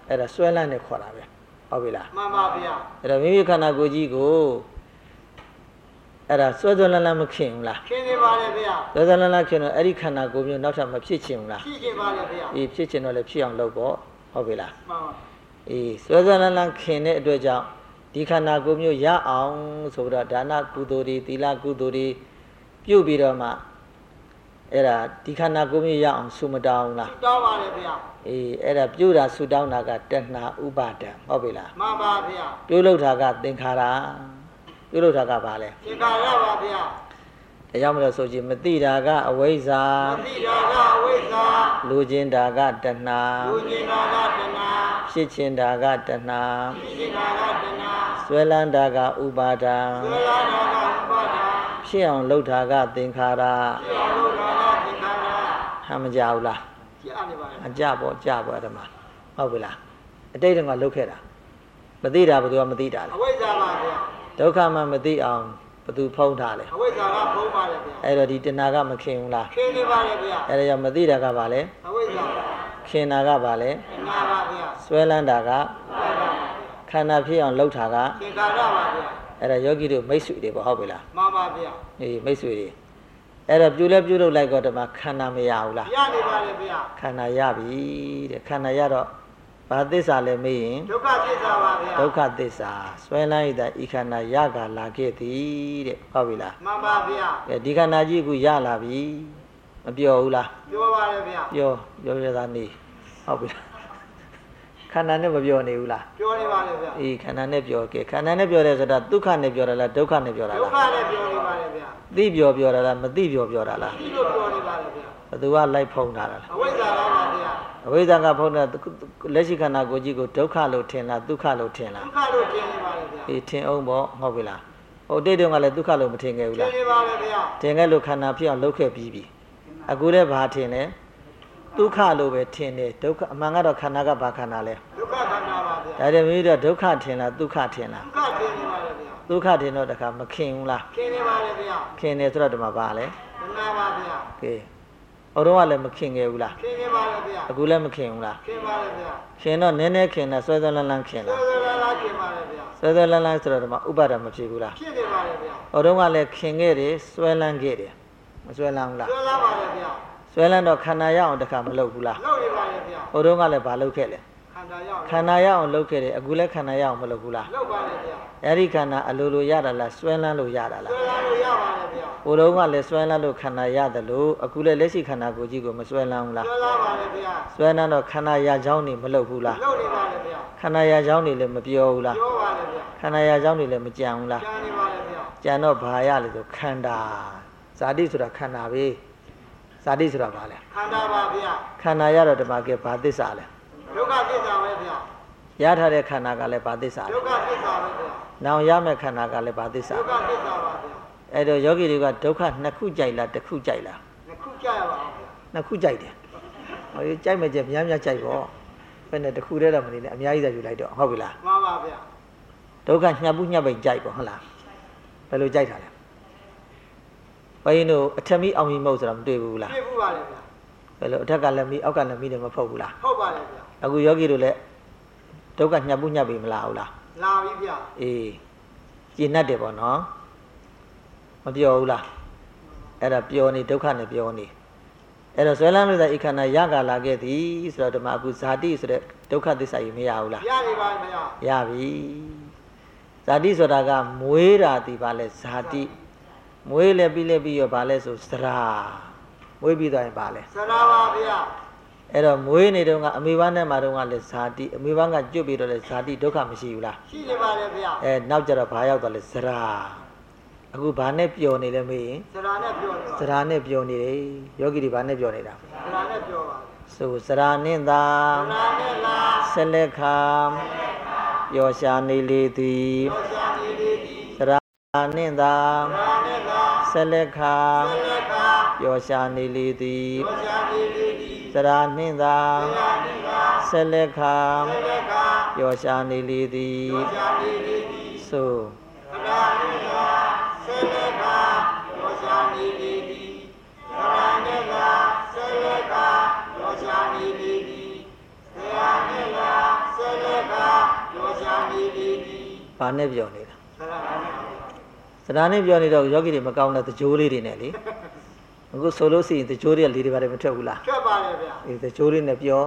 အဲ့ဒါဆွဲလန်းနေခေါ်တာပဲဟုတ်ပြီလားမှန်ပါဗျာအဲ့ဒါမိမိခန္ဓာကိုယ်ကြီးကိုအဲ့ဒါစွဲစွဲလန်းလန်းမခင်ဘူးလားခင်နေပါလေဗျာစွဲစွဲလန်းလန်းခင်တော့အဲ့ဒီခန္ဓာကိုယ်မျိုးနောက်ထပ်မဖြစ်ချင်ဘူးလားဖြစ်ချင်ပါလေဗျာအေးဖြစ်ချင်တော့လည်းဖြစ်အောင်လုပ်ပေါ့ဟုတ်ပြီလားမှန်ပါအေးစွဲစွဲလန်းလန်းခင်တဲ့အတွက်ကြောင့်ဒီခန္ဓာကိုယ်မျိုးရအောင်ဆိုတော့ဒါနကုသိုလ်တွေသီလကုသိုလ်တွေပြုတ်ပြီးတော့မှအဲ့ဒါဒီခန္ဓာကိုယ်မျိုးရအောင်ဆုမတောင်းလားဆုတောင်းပါလေဗျာအေးအဲ့ဒါပြုတ်တာဆုတောင်းတာကတဏှာဥပါဒံဟုတ်ပြီလားမှန်ပါဗျာပြုတ်လောက်တာကသင်္ခါရပြုတ်လောက်တာကဘာလဲသင်္ခါရပါဗျာဒါကြောင့်မလို့ဆိုကြည့်မသိတာကအဝိဇ္ဇာမသိတာကအဝိဇ္ဇာလူချင်းတာကတဏှာလူချင်းတာကတဏှာဖြစ်ချင်တာကတဏှာဖြစ်ချင်တာကတဏှာဆွဲလန်းတာကဥပါဒံဆွဲလန်းတာကဥပါဒံဖြစ်အောင်လုပ်တာကသင်္ခါရဖြစ်အောင်လုပ်တာကသင်္ခါရဟမ်းမကြဘူးလားကြားနေပါလေအကြပေါ့ကြပေါ့အဲ့ဒါမှဟုတ်ပြီလားအတိတ်တုန်းကလုပ်ခဲ့တာမသိတာဘယ်သူမှမသိတာလဲအဝိဇ္ဇာပါဗျာဒုက္ခမှမသိအောင်ဘယ်သူဖုံးထားလဲအဝိဇ္ဇာကဖုံးပါလေဗျာအဲ့တော့ဒီတဏှာကမခင်ဘူးလားခင်နေပါလေဗျာအဲ့ဒါကြောင့်မသိတာကဘာလဲအဝိဇ္ဇာခင်တာကဘာလဲတဏှာပါဗျာဆွဲလန်းတာကခန္ဓာဖြစ်အောင်လုပ်တာကသင်္ခါရပါဗျာအဲ့ဒါယောဂီတို့မိတ်ဆွေတွေပေါ့ဟုတ်ပြီလားမှန်ပါဗျာအေးမိတ်ဆွေတွေအဲ့တော့ပြုလဲပြုလုပ်လိုက်တော့ဒီမှာခန္ဓာမရဘူးလားရနေပါလေဗျာခန္ဓာရပြီတဲ့ခန္ဓာရတော့ဘာသစ္စာလဲမေးရင်ဒုက္ခသစ္စာပါဗျာဒုက္ခသစ္စာဆွဲလန်းရတဲ့ဤခန္ဓာရကလာခဲ့သည်တဲ့ဟုတ်ပြီလားမှန်ပါဗျာအဲဒီခန္ဓာကြီးကရလာပြီမပြောဘူးလားပြောပါလေဗျာပြောပြောရတာနေဟုတ်ပြီလားခန္ဓာနဲ့မပြောနေဘူးလားပြောနေပါလေဗျာအေးခန္ဓာနဲ့ပြောခဲ့ခန္ဓာနဲ့ပြောတယ်ဆိုတာဒုက္ခနဲ့ပြောတာလားဒုက္ခနဲ့ပြောတာလားဒုက္ခနဲ့ပြောနေပါလေဗျာသိပြောပြောတာလားမသိပြောပြောတာလားသိလို့ပြောနေပါလေဗျာဘသူကလိုက်ဖုံးတာလားအဝိဇ္ဇာပါဗျာအဝိဇ္ဇာကဖုံးတာလက်ရှိခန္ဓာကိုယ်ကြီးကိုဒုက္ခလို့ထင်လားဒုက္ခလို့ထင်လားဒုက္ခလို့ထင်နေပါလေဗျာအေးထင်အောင်ပေါ့ဟုတ်ပြီလားဟိုတိတ်တုန်းကလည်းဒုက္ခလို့မထင်ခဲ့ဘူးလားထင်နေပါလေဗျာထင်ခဲ့လို့ခန္ဓာဖြစ်အောင်လုပ်ခဲ့ပြီးပြီအခုလည်းဘာထင်လဲဒုက္ခလို့ပဲထင်တယ်ဒုက္ခအမှန်ကတော့ခန္ဓာကဘာခန္ဓာလဲဒုက္ခခန္ဓာပါဗျာဒါတည်းမျိုးတော့ဒုက္ခထင်လားဒုက္ခထင်လားဒုက္ခထင်နေပါလေဗျာဒုက္ခထင်တော့တခါမခင်ဘူးလားခင်နေပါလေဗျာခင်နေဆိုတော့ဒီမှာပါလဲတဏှာပါဗျာကဲဟိုတော့ကလည်းမခင်ခဲ့ဘူးလားခင်နေပါလေဗျာအခုလည်းမခင်ဘူးလားခင်ပါလေဗျာခင်တော့နည်းနည်းခင်တာဆွဲဆွဲလန်းလန်းခင်လားဆွဲဆွဲလန်းလန်းခင်ပါလေဗျာဆွဲဆွဲလန်းလန်းဆိုတော့ဒီမှာဥပါဒမဖြစ်ဘူးလားဖြစ်နေပါလေဗျာဟိုတော့ကလည်းခင်ခဲ့တယ်ဆွဲလန်းခဲ့တယ်မဆွဲလန်းဘူးလားဆွဲလန်းပါလေဗျာဆွဲလန်းတော့ခန္ဓာရအောင်တခါမလုပ်ဘူးလားလုပ်နေပါလေဗျာဟိုတော့ကလည်းဘာလုပ်ခဲ့လဲခန္ဓာရအောင်ခန္ဓာရအောင်လုပ်ခဲ့တယ်အခုလည်းခန္ဓာရအောင်မလုပ်ဘူးလားလုပ်ပါလေဗျာအဲ့ဒီခန္ဓာအလိုလိုရတာလားဆွဲလန်းလို့ရတာလားဆွဲလန်းလို့ရပါလေဗျာဟိုတော့ကလည်းဆွဲလန်းလို့ခန္ဓာရတယ်လို့အခုလည်းလက်ရှိခန္ဓာကိုယ်ကြီးကိုမဆွဲလန်းဘူးလားဆွဲလန်းပါလေဗျာဆွဲလန်းတော့ခန္ဓာရကြောင်းနေမလုပ်ဘူးလားလုပ်နေပါလေဗျာခန္ဓာရကြောင်းနေလည်းမပြောဘူးလားပြောပါလေဗျာခန္ဓာရကြောင်းနေလည်းမကြံဘူးလားကြံနေပါလေဗျာကြံတော့ဘာရလဲဆိုခန္ဓာဇာတိဆိုတာခန္ဓာပဲဇာတိဆိုတာဘာလဲခန္ဓာပါဗျာခန္ဓာရတော့ဒီမှာကဘာသစ္စာလဲဒုက္ခသစ္စာပဲဗျာရထားတဲ့ခန္ဓာကလည်းဘာသစ္စာလဲဒုက္ခသစ္စာပဲဗျာနောင်ရမယ့်ခန္ဓာကလည်းဘာသစ္စာဒုက္ခသစ္စာပါဗျာအဲ့တော့ယောဂီတွေကဒုက္ခနှစ်ခုကြိုက်လားတစ်ခုကြိုက်လားနှစ်ခုကြိုက်ရပါဘူးဗျာနှစ်ခုကြိုက်တယ်ဟိုကြိုက်မယ်ကြများများကြိုက်ပေါ့ဘယ်နဲ့တစ်ခုတည်းတော့မနေနဲ့အများကြီးသာယူလိုက်တော့ဟုတ်ပြီလားမှန်ပါဗျာဒုက္ခညှပ်ဘူးညှပ်ပိတ်ကြိုက်ပေါ့ဟုတ်လားဘယ်လိုကြိုက်တာလဲဘယ်ရင်တို့အထက်မီအောင်မီမဟုတ်ဆိုတာမတွေ့ဘူးလားတွေ့ဘူးပါလေဗျာဘယ်လိုအထက်ကလည်းမီအောက်ကလည်းမီတယ်မဖုတ်ဘူးလားဟုတ်ပါလေဗျာအခုယောဂီတို့လည်းဒုက္ခညှပ်ဘူးညှပ်ပိတ်မလားဟုတ်လားလာပြီဗျာအေးကျင့်တတ်တယ်ပေါ့နော်မပြောဘူးလားအဲ့ဒါပြောနေဒုက္ခနဲ့ပြောနေအဲ့တော့ဆွဲလန်းလို့တဲ့ဤခန္ဓာရကလာခဲ့သည်ဆိုတော့ဒီမှာအခုဇာတိဆိုတဲ့ဒုက္ခသစ္စာကြီးမရဘူးလားရနေပါဗျာရပြီဇာတိဆိုတာကမွေးတာဒီပါလဲဇာတိမွေးလဲပြီးလဲပြီးရောပါလဲဆိုစရာမွေးပြီးသွားရင်ပါလဲစရာပါဗျာအဲ့တော့မွေးနေတော့ကအမေဘန်းနဲ့မှာတော့ကလည်းဇာတိအမေဘန်းကကျွတ်ပြီးတော့လည်းဇာတိဒုက္ခမရှိဘူးလားရှိနေပါလေဗျာအဲနောက်ကြတော့ဘာရောက်သွားလဲစရာအခုဘာနဲ့ပျော်နေလဲမေးရင်စရာနဲ့ပျော်နေပါစရာနဲ့ပျော်နေတယ်ယောဂီတွေဘာနဲ့ပျော်နေတာစရာနဲ့ပျော်ပါဆိုစရာနဲ့သာစရာနဲ့သာဆက်လက်ခါပျော်ရှာနေလေသည်ပျော်ရှာနေလေသည်စရာနဲ့သာစရာနဲ့သာဆက်လက်ခါဆက်လက်ခါပျော်ရှာနေလေသည်ပျော်ရှာနေလေသည်စရာနဲ့သာစရာနဲ့သာဆက်လက်ခါဆက်လက်ခါပျော်ရှာနေလေသည်ပျော်ရှာနေလေသည်ဆိုစရာနဲ့သာဆက်လက်ခါပျော်ရှာနေလေသည်စရာနဲ့သာဆက်လက်ခါပျော်ရှာနေလေသည်စရာနဲ့သာဆက်ဘာနဲ့ပြောနေတာသရဏနဲ့စရာနဲ့ပြောနေတော့ယောဂီတွေမကောင်းတဲ့တကြိုးလေးတွေနဲ့လေအခုဆိုလို့ရှိရင်တကြိုးတွေကလေးတွေပါတယ်မထွက်ဘူးလားထွက်ပါလေဗျာအေးတကြိုးလေးနဲ့ပြော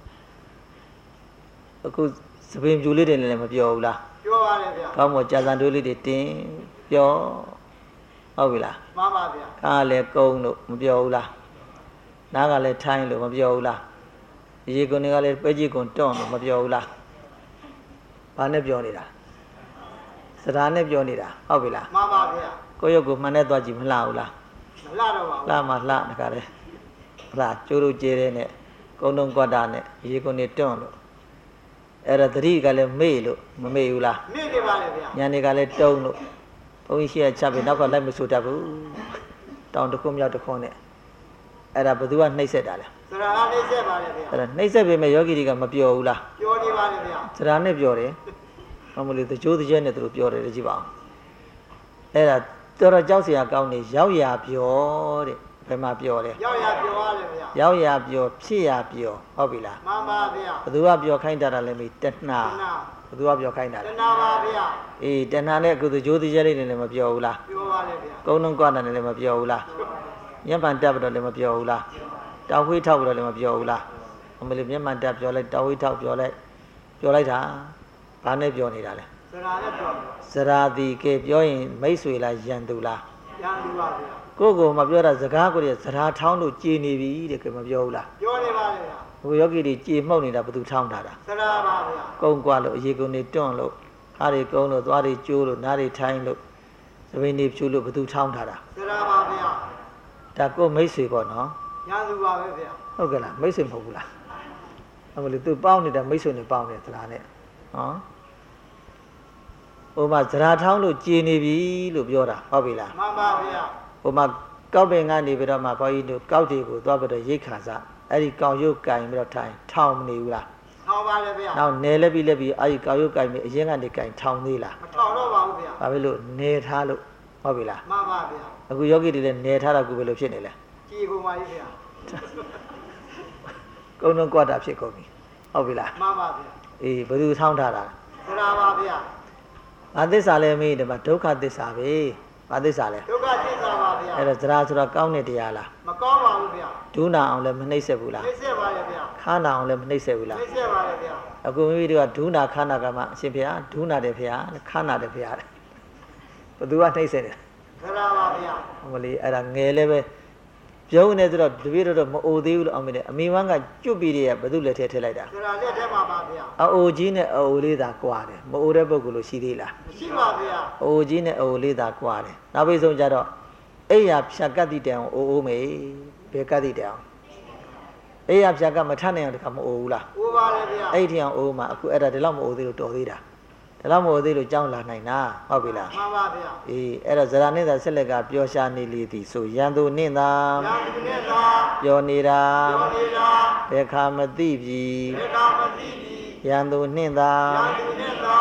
အခုစပင်ပြူလေးတွေနဲ့လည်းမပြောဘူးလားပြောပါလေဗျာကောင်းမောကြာစံတွေးလေးတွေတင်းပြောဟုတ်ပြီလားမှန်ပါဗျာခါလည်းကုန်းလို့မပြောဘူးလားနားကလည်းထိုင်းလို့မပြောဘူးလားရေကုန်တွေကလည်းပဲကြီးကုန်တွန့်လို့မပြောဘူးလားဘာနဲ့ပြောနေတာစရာနဲ့ပြောနေတာဟုတ်ပြီလားမှန်ပါဗျာကိုယ့်ရုပ်ကိုမှန်နဲ့သွားကြည့်မလှဘူးလားမလှတော့ပါဘူးလှမှလှတခါလေလှကျိုးတို့ကျဲတဲ့နဲ့ကုန်းတုံးကွက်တာနဲ့ရေကုန်တွေတွန့်လို့အဲ့ဒါသတိကလည်းမေ့လို့မမေ့ဘူးလားနေနေပါလေဗျာညာနေကလည်းတုံးလို့ဘုန်းကြီးရှိရချပြီနောက်ကလိုက်မဆိုတတ်ဘူးတောင်တစ်ခုမြောက်တစ်ခုနဲ့အဲ့ဒါဘယ်သူကနှိမ့်ဆက်တာလဲသရဏနေဆက်ပါလေဗျာအဲ့ဒါနှိမ့်ဆက်ပေမဲ့ယောဂီတွေကမပြောဘူးလားပြောနေပါလေဗျာစရာနဲ့ပြောတယ်မမလို့တကြိုးတကြဲနဲ့သူတို့ပြောတယ်ကြည့်ပါဦးအဲ့ဒါတော်တော်ကြောက်စရာကောင်းနေရောက်ရပြောတဲ့ဘယ်မှာပြောလဲရောက်ရပြောပါလေဗျာရောက်ရပြောဖြစ်ရပြောဟုတ်ပြီလားမှန်ပါဗျာဘသူကပြောခိုင်းတာလည်းမေးတဏှာတဏှာဘသူကပြောခိုင်းတာတလဲဏှာပါဗျာအေးတဏှာနဲ့အခုတကြိုးတကြဲလေးနဲ့လည်းမပြောဘူးလားပြောပါလေဗျာကုန်းလုံးကွာတယ်လည်းမပြောဘူးလားမျက်မှန်တက်ပြီးတော့လည်းမပြောဘူးလားတောက်ဝှေးထောက်ပြီးတော့လည်းမပြောဘူးလားအမလေးမျက်မှန်တက်ပြောလိုက်တောက်ဝှေးထောက်ပြောလိုက်ပြောလိုက်တာဘာနဲ့ပြောနေတာလဲသရဏနဲ့ပြောစရာတိကဲပြောရင်မိတ်ဆွေလားယံသူလားရန်သူပါဗျာကိုကိုမပြောတာစကားကိုရစရာထောင်းလို့ကြည်နေပြီတဲ့ကဲမပြောဘူးလားပြောနေပါလေဗျာဟိုယောဂီတွေကြည်မှုတ်နေတာဘသူထောင်းထားတာသရဏပါဗျာကုန်းကွာလို့အရေကုန်တွေတွန့်လို့အားတွေကုန်းလို့သွားတွေကျိုးလို့နားတွေထိုင်းလို့သပင်းတွေဖြူလို့ဘသူထောင်းထားတာသရဏပါဗျာဒါကိုမိတ်ဆွေပေါ့နော်ရန်သူပါပဲဗျာဟုတ်ကဲ့လားမိတ်ဆွေမဟုတ်ဘူးလားအမလို့သူပေါင်းနေတာမိတ်ဆွေနဲ့ပေါင်းနေသလားနဲ့ဟောဟိုမှာဇရာထောင်းလို့ကြည်နေပြီလို့ပြောတာဟုတ်ပြီလားမှန်ပါဗျာဟိုမှာကောက်ပင်ကနေပြီးတော့မှဘုန်းကြီးတို့ကောက်တွေကိုသွားပြီးတော့ရိတ်ခါစားအဲ့ဒီကောက်ရုပ်ကင်ပြီးတော့ထိုင်ထောင်မနေဘူးလားထောင်ပါလေဗျာနောက်နယ်လက်ပြီးလက်ပြီးအဲ့ဒီကောက်ရုပ်ကင်ပြီးအရင်ကနေကင်ထောင်သေးလားမထောင်တော့ပါဘူးဗျာဘာဖြစ်လို့နေထားလို့ဟုတ်ပြီလားမှန်ပါဗျာအခုယောဂီတွေလည်းနေထားတာကူပဲလို့ဖြစ်နေလဲကြည်ကုန်ပါလေဗျာကုန်းလုံးကွာတာဖြစ်ကုန်ပြီဟုတ်ပြီလားမှန်ပါဗျာအေးဘယ်သူထောင်းထားတာသရဏပါဗျာဘာသစ္စာလဲမေးတယ်မှာဒုက္ခသစ္စာပဲဘာသစ္စာလဲဒုက္ခသစ္စာပါဗျာအဲ့ဒါဇရာဆိုတာကောင်းတဲ့တရားလားမကောင်းပါဘူးဗျာဒုနာအောင်လည်းမနှိမ့်ဆက်ဘူးလားနှိမ့်ဆက်ပါလေဗျာခါနာအောင်လည်းမနှိမ့်ဆက်ဘူးလားနှိမ့်ဆက်ပါလေဗျာအခုမိမိတို့ကဒုနာခါနာကမှအရှင်ဖေဟာဒုနာတယ်ဖေဟာခါနာတယ်ဖေဟာဘယ်သူကနှိမ့်ဆက်တယ်သရဏပါဗျာဟိုလေအဲ့ဒါငယ်လည်းပဲပြုံးနေဆိုတော့တပည့်တော်မအိုသေးဘူးလို့အောင်မင်းအမိဝမ်းကကျွတ်ပြီးတည်းကဘယ်သူလက်ထဲထည့်လိုက်တာသရဏလက်ထဲမှာပါဗျာအအိုကြီးနဲ့အအိုလေးသာကွာတယ်မအိုတဲ့ပုဂ္ဂိုလ်လို့ရှိသေးလားမရှိပါဗျာအအိုကြီးနဲ့အအိုလေးသာကွာတယ်နောက်ပြီးဆုံးကြတော့အိယာဖြာကတ်တိတန်အောင်အိုးအိုးမေဘယ်ကတ်တိတန်အောင်အိယာဖြာကတ်မထနိုင်အောင်တခါမအိုးဘူးလားဥပါလေဗျာအဲ့ဒီအောင်အိုးမှာအခုအဲ့ဒါဒီလောက်မအိုးသေးလို့တော်သေးတာဒီလောက်မအိုးသေးလို့ကြောင်းလာနိုင်တာဟုတ်ပြီလားမှန်ပါဗျာအေးအဲ့တော့ဇရာနဲ့သာဆက်လက်ကပျော်ရှာနေလေသည်ဆိုရန်သူနှင့်သာရန်သူနဲ့သာပျော်နေတာပြောနေတာဘယ်ခါမသိပြီဘယ်ကမသိပြီရန်သူနှင့်သာရန်သူနဲ့သာ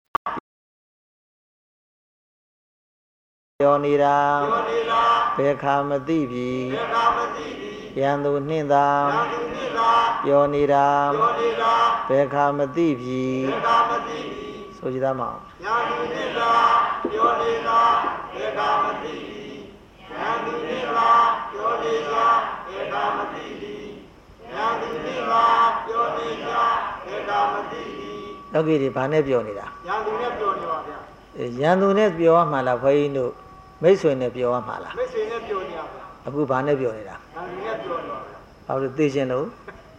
ပျော်နေတာပြောနေတာဘယ်ခါမသိပြီဘယ်ကမသိပြီရန်သူနှင့်သာရန်သူနဲ့သာပျော်နေတာပြောနေတာဘယ်ခါမသိပြီဘယ်ကမသိပြီဆိုကြည့်သားမအောင်ရန်သူနဲ့သာပြောနေတာဘယ်ကမသိပြီရန်သူနဲ့သာပြောနေတာဘယ်ကမသိပြီရန်သူနဲ့သာပြောနေတာဘယ်ကမသိပြီလောကီတွေဘာနဲ့ပြောနေတာရန်သူနဲ့ပြောနေပါဗျာအေးရန်သူနဲ့ပြောရမှာလားခွဲကြီးတို့မိတ်ဆွေနဲ့ပြောရမှာလားမိတ်ဆွေနဲ့ပြောနေရဗျာအခုဘာနဲ့ပြောနေတာရန်သူနဲ့ပြောနေပါဗျာဘာလို့သိရှင်လို့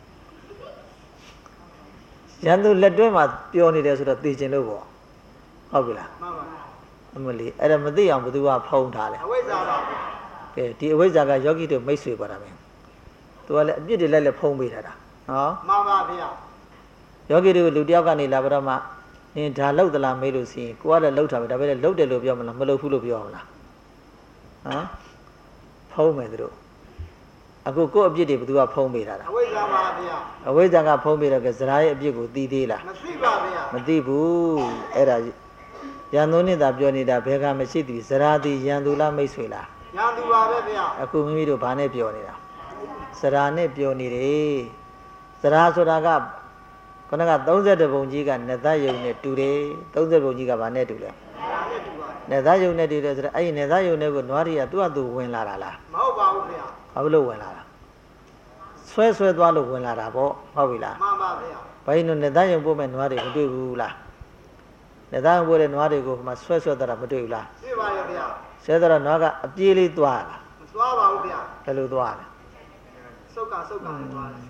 ရန်သူလက်တွဲမှာပြောနေတယ်ဆိုတော့သိရှင်လို့ပေါ့ဟုတ်ပြီလားမှန်ပါအမလီအဲ့ဒါမသိအောင်ဘယ်သူကဖုံးထားလဲအဝိဇ္ဇာပါဗျာကဲဒီအဝိဇ္ဇာကယောဂီတို့မိတ်ဆွေပါတာမင်းသူကလည်းအပြစ်တွေလိုက်လည်းဖုံးပေးထားတာနော်မှန်ပါဗျာယောဂီတို့လူတယောက်ကနေလာပြီးတော့မှနင်ဒါလောက်သလားမေးလို့ရှိရင်ကိုကလည်းလောက်တာပဲဒါပဲလေလောက်တယ်လို့ပြောမလားမလောက်ဘူးလို့ပြောမလားဟမ်ဖုံးမယ်သူတို့အခုကိုယ့်အပြစ်တွေဘယ်သူကဖုံးပေးထားတာအဝိဇ္ဇာပါဗျာအဝိဇ္ဇာကဖုံးပေးတော့ကဇရာရဲ့အပြစ်ကိုသိသေးလားမသိပါဗျာမသိဘူးအဲ့ဒါရန်သူနဲ့သာပြောနေတာဘယ်ကမရှိသည်ဇရာသည်ရန်သူလားမိတ်ဆွေလားရန်သူပါပဲဗျာအခုမိမိတို့ဘာနဲ့ပြောနေတာဇရာနဲ့ပြောနေတယ်ဇရာဆိုတာကခုနကသုံးဆယ့်တစ်ပုံကြီးကနသယုံနဲ့တူတယ်သုံးဆယ့်ပုံကြီးကဘာနဲ့တူလဲနသယုံနဲ့တူတယ်ဆိုတော့အဲ့ဒီနသယုံနဲ့ကိုနွားတွေကသူ့အတူဝင်လာတာလားမဟုတ်ပါဘူးဗျာဘာလို့ဝင်လာတာဆွဲဆွဲသွားလို့ဝင်လာတာပေါ့ဟုတ်ပြီလားမှန်ပါဗျာဘာလို့နသယုံပို့မဲ့နွားတွေမတွေ့ဘူးလားနသယုံပို့တဲ့နွားတွေကိုမှဆွဲဆွဲသွားတာမတွေ့ဘူးလားတွေ့ပါရဲ့ဗျာဆွဲသွားတော့နွားကအပြေးလေးသွားလားမသွားပါဘူးဗျာဘယ်လိုသွားလဲစုတ်ကစုတ်ကလည်းသွားတယ်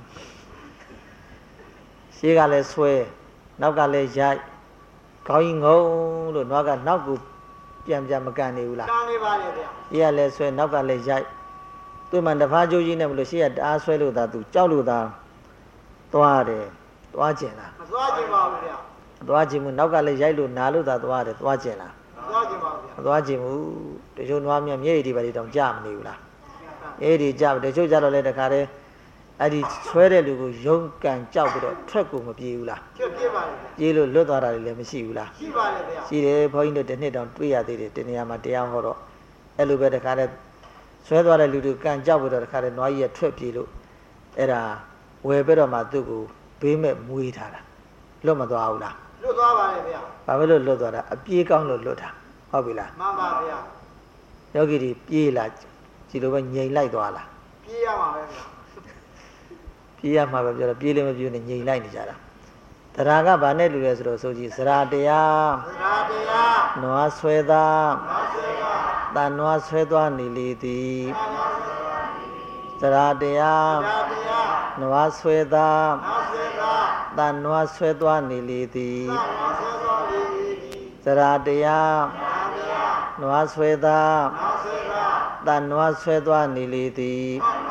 ရှေးကလည်းဆွဲနောက်ကလည်းရိုက်ခေါင်းကြီးငုံလို့နွားကနောက်ကိုပြန်ပြန်မကန်နေဘူးလားကန်နေပါလေဗျာရှေးကလည်းဆွဲနောက်ကလည်းရိုက်သူ့မှတဖားကြိုးကြီးနဲ့မလို့ရှေးကတအားဆွဲလို့သာသူကြောက်လို့သာသွားတယ်သွားကျင်လားမသွားကျင်ပါဘူးဗျာသွားကျင်မှုနောက်ကလည်းရိုက်လို့နာလို့သာသွားတယ်သွားကျင်လားမသွားကျင်ပါဘူးဗျာမသွားကျင်ဘူးတချို့နွားမြမျက်ရည်တွေပါတွေတောင်ကြမနေဘူးလားအေးဒီကြတချို့ကြတော့လည်းတခါတည်းအဲ့ဒီဆွဲတဲ့လူကိုယုံကန်ကြောက်ပြီးတော့ထွက်ကိုမပြေးဘူးလားဖြစ်ပြေးပါလေပြေးလို့လွတ်သွားတာလည်းမရှိဘူးလားရှိပါလေဗျာရှိတယ်ဘုန်းကြီးတို့တစ်နှစ်တောင်တွေ့ရသေးတယ်တနေရာမှာတရားဟောတော့အဲ့လိုပဲတခါတည်းဆွဲသွားတဲ့လူတွေကန်ကြောက်ပြီးတော့တခါတည်းနွားကြီးကထွက်ပြေးလို့အဲ့ဒါဝယ်ပြီးတော့မှသူ့ကိုဘေးမဲ့မွေးထားတာလွတ်မသွားဘူးလားလွတ်သွားပါလေဗျာဘာဖြစ်လို့လွတ်သွားတာအပြေးကောင်းလို့လွတ်တာဟုတ်ပြီလားမှန်ပါဗျာယောဂီတွေပြေးလာဒီလိုပဲငြိမ်လိုက်သွားလားပြေးရမှာပဲဗျာပြေးရမှာပဲပြောတော့ပြေးလည်းမပြေးနဲ့ငြိမ်လိုက်နေကြတာတရားကဘာနဲ့လူလဲဆိုတော့ဆိုကြည့်စရာတရားစရာတရားနွားဆွဲသားနွားဆွဲသားတန်နွားဆွဲသွားနေလေသည်စရာတရားစရာတရားနွားဆွဲသားနွားဆွဲသားတန်နွားဆွဲသွားနေလေသည်တန်နွားဆွဲသွားနေလေသည်စရာတရားနွားဆွဲသားနွားဆွဲသားတန်နွားဆွဲသွားနေလေသည်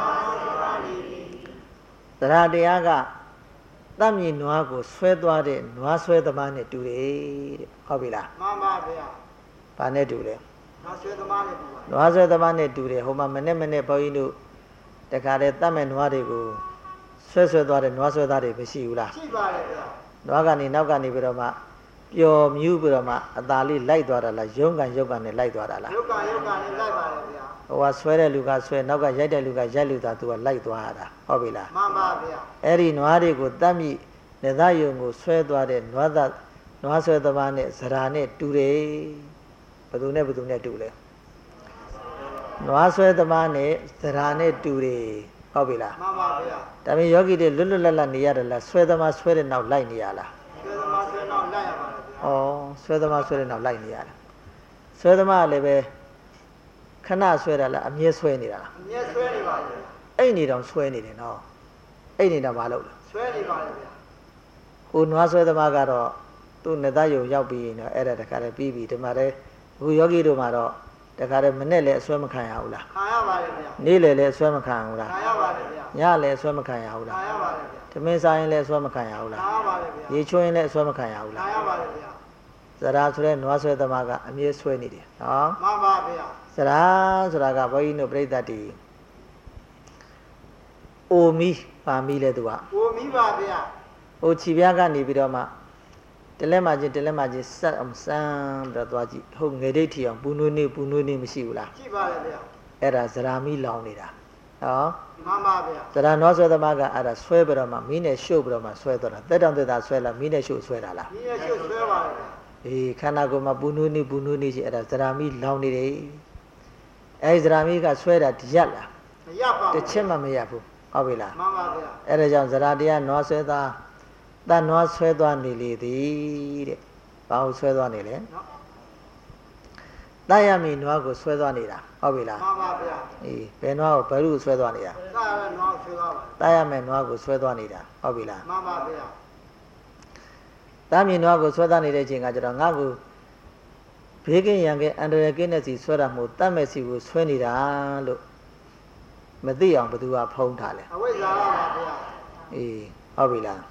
သရတရားကတတ်မြည်နွားကိုဆွဲသွားတဲ့နွားဆွဲသမားနဲ့တူတယ်တဲ့ဟုတ်ပြီလားမှန်ပါဗျာဘာနဲ့တူလဲနွားဆွဲသမားနဲ့တူပါနွားဆွဲသမားနဲ့တူတယ်ဟိုမှာမနေ့မနေ့ဘုန်းကြီးတို့တခါတည်းတတ်မဲ့နွားတွေကိုဆွဲဆွဲသွားတဲ့နွားဆွဲသားတွေမရှိဘူးလားရှိပါတယ်ဗျာနွားကနေနောက်ကနေပြီးတော့မှပျော်မြူးပြီးတော့မှအသာလေးလိုက်သွားတာလားရုံးကန်ရုပ်ကန်နဲ့လိုက်သွားတာလားရုပ်ကန်ရုပ်ကန်နဲ့လိုက်ပါတယ်ဗျာဟိုကဆွဲတဲ့လူကဆွဲနောက်ကရိုက်တဲ့လူကရိုက်လူသာသူကလိုက်သွားတာဟုတ်ပြီလားမှန်ပါဗျာအဲ့ဒီနွားတွေကိုတတ်မိနေသားယုံကိုဆွဲသွားတဲ့နွားသားနွားဆွဲသမားနဲ့ဇရာနဲ့တူတယ်ဘယ်သူနဲ့ဘယ်သူနဲ့တူလဲနွားဆွဲသမားနဲ့ဇရာနဲ့တူတယ်ဟုတ်ပြီလားမှန်ပါဗျာဒါပေမဲ့ယောဂီတွေလွတ်လွတ်လပ်လပ်နေရတယ်လားဆွဲသမားဆွဲတဲ့နောက်လိုက်နေရလားဆွဲသမားဆွဲနောက်လိုက်ရပါတယ်ဗျာဩဆွဲသမားဆွဲတဲ့နောက်လိုက်နေရတယ်ဆွဲသမားလည်းပဲခဏဆွဲတာလားအမြဲဆွဲနေတာလားအမြဲဆွဲနေပါလေအဲ့နေတောင်ဆွဲနေတယ်နော်အဲ့နေတာမလုပ်လားဆွဲနေပါလေဗျာဟိုနွားဆွဲသမားကတော့သူ့နေသားယုံရောက်ပြီးရင်တော့အဲ့ဒါတခါတည်းပြီးပြီဒီမှာလည်းအခုယောဂီတို့မှာတော့တခါတည်းမနဲ့လည်းအစွဲမခံရဘူးလားခံရပါတယ်ဗျာနေ့လည်းလည်းအစွဲမခံဘူးလားခံရပါတယ်ဗျာညလည်းအစွဲမခံရဘူးလားခံရပါတယ်ဗျာဓမင်းစားရင်လည်းအစွဲမခံရဘူးလားခံရပါတယ်ဗျာရေချွင်းရင်လည်းအစွဲမခံရဘူးလားခံရပါတယ်ဗျာဇရာဆိုတဲ့နွားဆွဲသမားကအမြဲဆွဲနေတယ်နော်မှန်ပါဗျာဇရာဆိုတာကဘုန်းကြီးတို့ပြိဿတ်တီအိုမီပါမီလဲသူကအိုမီပါဗျာဟိုခြေပြားကနေပြီးတော့မှတလက်မှချင်းတလက်မှချင်းဆက်အောင်စမ်းပြီးတော့သွားကြည့်ဟုတ်ငယ်ဒိတ်ထီအောင်ပူနွေးနေပူနွေးနေမရှိဘူးလားရှိပါတယ်ဗျာအဲ့ဒါဇရာမီလောင်နေတာနော်မှန်ပါဗျာဇရာနွားဆွဲသမားကအဲ့ဒါဆွဲပြီးတော့မှမီးနဲ့ရှို့ပြီးတော့မှဆွဲသွားတာတက်တောင်တက်တာဆွဲလာမီးနဲ့ရှို့ဆွဲတာလားမီးနဲ့ရှို့ဆွဲပါတယ်ဗျာအေးခန္ဓာကိုယ်မှာပူနွေးနေပူနွေးနေရှိအဲ့ဒါဇရာမီလောင်နေတယ်အဲ့ဇရာမီကဆွဲတာတရက်လားမရက်ပါဘူးတစ်ချက်မှမရက်ဘူးဟုတ်ပြီလားမှန်ပါဗျာအဲ့ဒါကြောင့်ဇရာတရားနွားဆွဲသားတန်နွားဆွဲသွားနေလေသည်တဲ့ဘာလို့ဆွဲသွားနေလဲတတ်ရမီနွားကိုဆွဲသွားနေတာဟုတ်ပြီလားမှန်ပါဗျာအေးဘယ်နွားကိုဘယ်လိုဆွဲသွားနေတာတတ်ရနွားဆွဲသွားပါတတ်ရမယ်နွားကိုဆွဲသွားနေတာဟုတ်ပြီလားမှန်ပါဗျာတတ်မီနွားကိုဆွဲသွားနေတဲ့အချိန်ကကျတော့ငါ့ကိုဘေးကင်းရန်ကင်းအန္တရာယ်ကင်းတဲ့စီဆွဲတာမို့တတ်မဲ့စီကိုဆွဲနေတာလို့မသိအောင်ဘယ်သူကဖုံးထားလဲအဝိဇ္ဇာပါဗျာအေးဟုတ်ပြီလား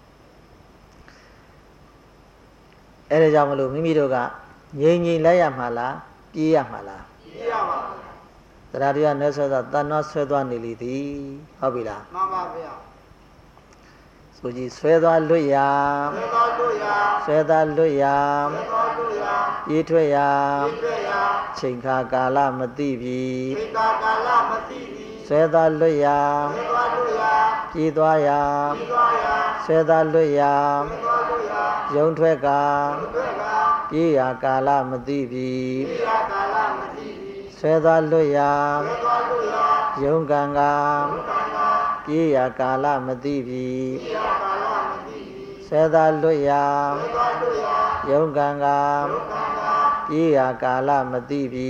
အဲ့ဒါကြောင့်မလို့မိမိတို့ကငြိမ်ငြိမ်လိုက်ရမှာလားပြေးရမှာလားပြေးရပါဘူးတရားတရားနဲ့ဆွဲသွားတန်တော့ဆွဲသွားနေလေသည်ဟုတ်ပြီလားမှန်ပါဗျာဆိုကြည့်ဆွဲသွားလွတ်ရဆွဲသွားလွတ်ရဆွဲသွားလွတ်ရဆွဲသွားလွတ်ရပြေးထွက်ရပြေးထွက်ရချိန်ခါကာလမသိပြီချိန်ခါကာလမသိပြီဆွဲသွားလွတ်ရဆွဲသွားလွတ်ရပြေးသွားရပြေးသွားရဆွဲသားလွတ်ရာယုံထွက်ကပြေးရာကာလမသိပြီဆွဲသားလွတ်ရာယုံကံကပြေးရာကာလမသိပြီဆွဲသားလွတ်ရာယုံကံကပြေးရာကာလမသိပြီ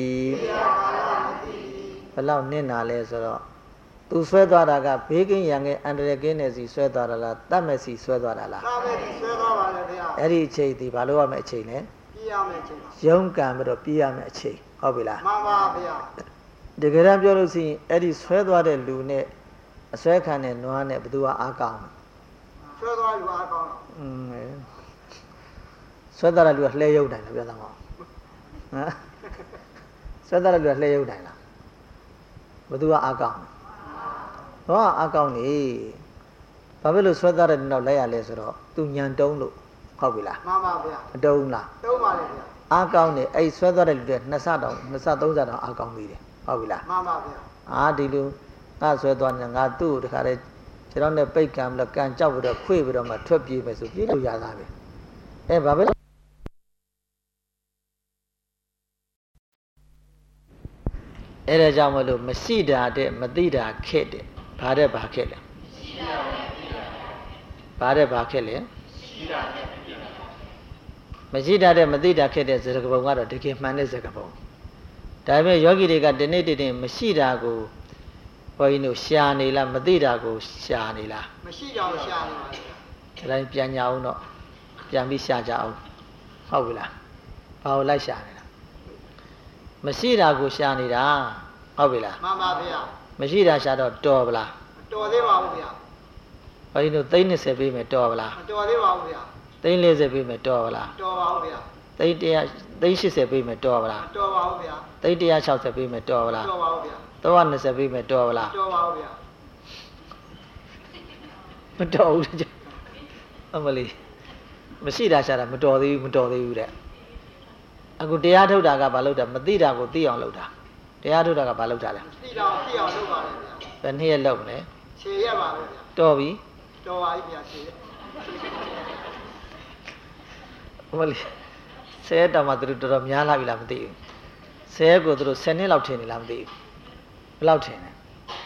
ဘယ်လောက်နစ်နာလဲဆိုတော့သူဆွဲသွားတာကဘေးကင်းရန်ကအန္တရာယ်ကင်းနေစီဆွဲသွားတာလားတတ်မဲ့စီဆွဲသွားတာလားတတ်မဲ့စီဆွဲသွားပါလေဗျာအဲ့ဒီအချိန်ဒီဘာလို့ရမယ့်အချိန်လဲပြေးရမယ့်အချိန်ပါယုံကံပြီးတော့ပြေးရမယ့်အချိန်ဟုတ်ပြီလားမှန်ပါဗျာတကယ်တမ်းပြောလို့ရှိရင်အဲ့ဒီဆွဲသွားတဲ့လူနဲ့အဆွဲခံတဲ့နွားနဲ့ဘယ်သူကအားကောင်းလဲဆွဲသွားလူအားကောင်းတော့อืมဆွဲသွားတဲ့လူကလှဲရုပ်တိုင်လားပြောသားမဟုတ်ဟမ်ဆွဲသွားတဲ့လူကလှဲရုပ်တိုင်လားဘယ်သူကအားကောင်းလဲတော့အားကောင်းနေဘာဖြစ်လို့ဆွဲသွားတဲ့နောက်လိုက်ရလဲဆိုတော့သူညံတုံးလို့ဟုတ်ပြီလားမှန်ပါဗျာမတုံးလားတုံးပါလေဗျာအားကောင်းနေအဲ့ဆွဲသွားတဲ့လူတွေနှစ်ဆတောင်နှစ်ဆသုံးဆတောင်အားကောင်းသေးတယ်ဟုတ်ပြီလားမှန်ပါဗျာအာဒီလူငါဆွဲသွားနေငါသူ့ကိုတခါတည်းခြေထောက်နဲ့ပိတ်ကံပြီးတော့ကန်ကြောက်ပြီးတော့ခွေပြီးတော့မှထွက်ပြေးမယ်ဆိုပြေးလို့ရတာပဲအဲဘာပဲအဲ့ဒါကြောင့်မလို့မရှိတာတဲ့မသိတာခက်တယ်ဘာတဲ့ဘာခက်လဲဘာတဲ့ဘာခက်လဲမရှိတာတဲ့မသိတာခက်တဲ့စကားပုံကတော့တကယ်မှန်တဲ့စကားပုံဒါပေမဲ့ယောဂီတွေကဒီနေ့တည်းမရှိတာကိုဘုန်းကြီးတို့ရှာနေလားမသိတာကိုရှာနေလားမရှိတာကိုရှာနေပါဗျာဒါတိုင်းပြန်ကြအောင်တော့ပြန်ပြီးရှာကြအောင်ဟုတ်ပြီလားဘာလို့လိုက်ရှာနေတာမရှိတာကိုရှာနေတာဟုတ်ပြီလားမှန်ပါဗျာမရှိတာရှာတော့တော်ဗလားမတော်သေးပါဘူးဗျာဘုန်းကြီးတို့သိန်းနှစ်ဆယ်ပေးမယ်တော်ဗလားမတော်သေးပါဘူးဗျာသိန်းလေးဆယ်ပေးမယ်တော်ဗလားတော်ပါဘူးဗျာသိန်းတစ်ရာသိန်းရှစ်ဆယ်ပေးမယ်တော်ဗလားတော်ပါဘူးဗျာသိန်းတစ်ရာခြောက်ဆယ်ပေးမယ်တော်ဗလားတော်ပါဘူးဗျာသုံးရာနှစ်ဆယ်ပေးမယ်တော်ဗလားတော်ပါဘူးဗျာမတော်ဘူးကြအမလီမရှိတာရှာတာမတော်သေးဘူးမတော်သေးဘူးတဲ့အခုတရားထုတ်တာကဘာလုပ်တာမသိတာကိုသိအောင်လုပ်တာတရားထုတ်တာကဘာလုပ်တာလဲသိတာကိုသိအောင်လုပ်ပါလေဗျာဘယ်နှစ်ရက်လုပ်မလဲခြေရက်ပါပဲဗျာတော်ပြီတော်ပါပြီဗျာခြေရက်အမလီဆဲတောင်မှသူတို့တော်တော်များလာပြီလားမသိဘူးဆဲကိုသူတို့ဆယ်နှစ်လောက်ထင်နေလားမသိဘူးဘယ်လောက်ထင်လဲ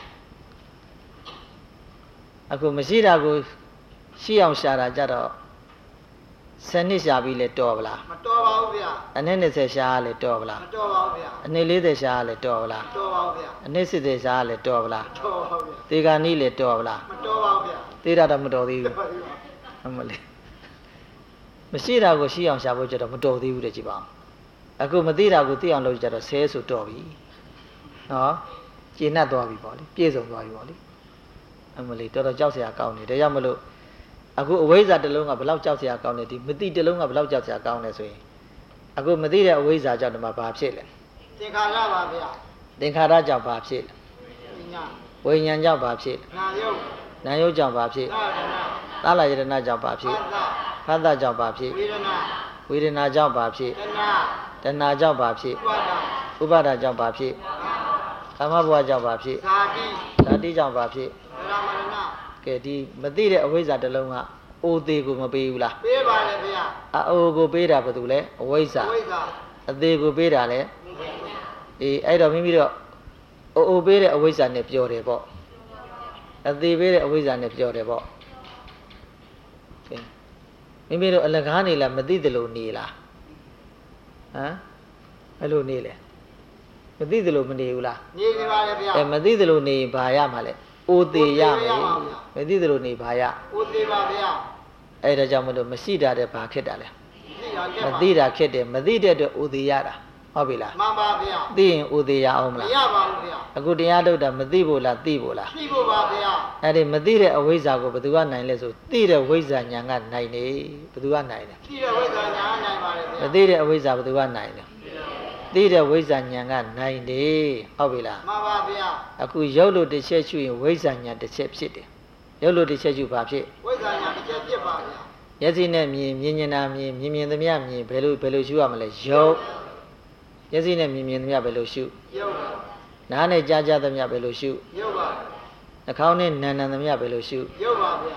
အခုမရှိတာကိုရှိအောင်ရှာတာကြတော့ဆယ်နှစ်ရှာပြီးလဲတော်ဗလားမတော်ပါဘူးဗျာအနည်းနှစ်ဆယ်ရှာရလဲတော်ဗလားမတော်ပါဘူးဗျာအနည်းလေးဆယ်ရှာရလဲတော်ဗလားမတော်ပါဘူးဗျာအနည်းစစ်ဆယ်ရှာရလဲတော်ဗလားတော်ပါဘူးဗျာသေကနီးလဲတော်ဗလားမတော်ပါဘူးဗျာသေတာတော့မတော်သေးဘူးအမလေးမရှိတာကိုရှိအောင်ရှာဖို့ကြတော့မတော်သေးဘူးတဲ့ကြည့်ပါဦးအခုမသိတာကိုသိအောင်လုပ်ကြတော့ဆဲဆိုတော်ပြီနော်ကျေနပ်သွားပြီပေါ့လေပြည့်စုံသွားပြီပေါ့လေအမလေးတော်တော်ကြောက်စရာကောင်းနေတယ်ဒါကြောင့်မလို့အခုအဝိဇ္ဇာတစ်လုံးကဘယ်လောက်ကြောက်စရာကောင်းနေဒီမသိတစ်လုံးကဘယ်လောက်ကြောက်စရာကောင်းနေဆိုရင်အခုမသိတဲ့အဝိဇ္ဇာကြောင့်ဒီမှာဘာဖြစ်လဲသင်္ခါရပါဗျာသင်္ခါရကြောင့်ဘာဖြစ်လဲဝိညာဉ်ကြောင့်ဘာဖြစ်နာယုတ်နာယုတ်ကြောင့်ဘာဖြစ်သာလယတနာကြောင့်ဘာဖြစ်ဖတ်တာကြောင့်ဘာဖြစ်ဝေဒနာဝေဒနာကြောင့်ဘာဖြစ်တဏှာတဏှာကြောင့်ဘာဖြစ်ဥပါဒဥပါဒကြောင့်ဘာဖြစ်ကာမဘဝကြောင့်ဘာဖြစ်ဇာတိဇာတိကြောင့်ဘာဖြစ်ဗရမရဏကဲဒီမသိတဲ့အဝိဇ္ဇာတစ်လုံးကအိုသေးကိုမပေးဘူးလားပေးပါလေဗျာအိုကိုပေးတာဘာလို့လဲအဝိဇ္ဇာအဝိဇ္ဇာအသေးကိုပေးတာလဲအေးအဲ့တော့မိမိတို့အိုအိုပေးတဲ့အဝိဇ္ဇာနဲ့ပြောတယ်ပေါ့အသေးပေးတဲ့အဝိဇ္ဇာနဲ့ပြောတယ်ပေါ့ကဲမိမိတို့အလကားနေလားမသိတယ်လို့နေလားဟမ်ဘယ်လိုနေလဲမသိတယ်လို့မနေဘူးလားနေနေပါလေဗျာအဲမသိတယ်လို့နေဘာရမှာလဲအိုသေးရမယ်မသိတယ်လို့နေဘာရအိုသေးပါဗျာအဲ့ဒါကြောင့်မလို့မရှိတာတဲ့ဘာဖြစ်တာလဲမသိတာဖြစ်တယ်မသိတဲ့အတွက်အိုသေးရတာဟုတ်ပြီလားမှန်ပါဗျာသိရင်အိုသေးရအောင်မလားမရပါဘူးဗျာအခုတရားထုတ်တာမသိဖို့လားသိဖို့လားသိဖို့ပါဗျာအဲ့ဒီမသိတဲ့အဝိဇ္ဇာကိုဘယ်သူကနိုင်လဲဆိုသိတဲ့ဝိဇ္ဇာညာကနိုင်နေဘယ်သူကနိုင်လဲသိတဲ့ဝိဇ္ဇာညာကနိုင်ပါလေဗျာမသိတဲ့အဝိဇ္ဇာဘယ်သူကနိုင်လဲသိတဲ့ဝိဇ္ဇာညာကနိုင်နေဟုတ်ပြီလားမှန်ပါဗျာအခုရုပ်လို့တစ်ချက်ရှုရင်ဝိဇ္ဇာညာတစ်ချက်ဖြစ်တယ်ရုပ်လို့တစ်ချက်ရှုဘာဖြစ်ဝိဇ္ဇာညာတစ်ချက်ဖြစ်ပါဗျာမျက်စိနဲ့မြင်မြင်နေတာမြင်မြင်မြင်သမျှမြင်ဘယ်လိုဘယ်လိုရှုရမလဲရုပ်မျက်စိနဲ့မြင်မြင်သမျှဘယ်လိုရှုရုပ်နားနဲ့ကြားကြားသမျှဘယ်လိုရှုရုပ်ပါနှာခေါင်းနဲ့နံနံသမျှဘယ်လိုရှုရုပ်ပါဗျာ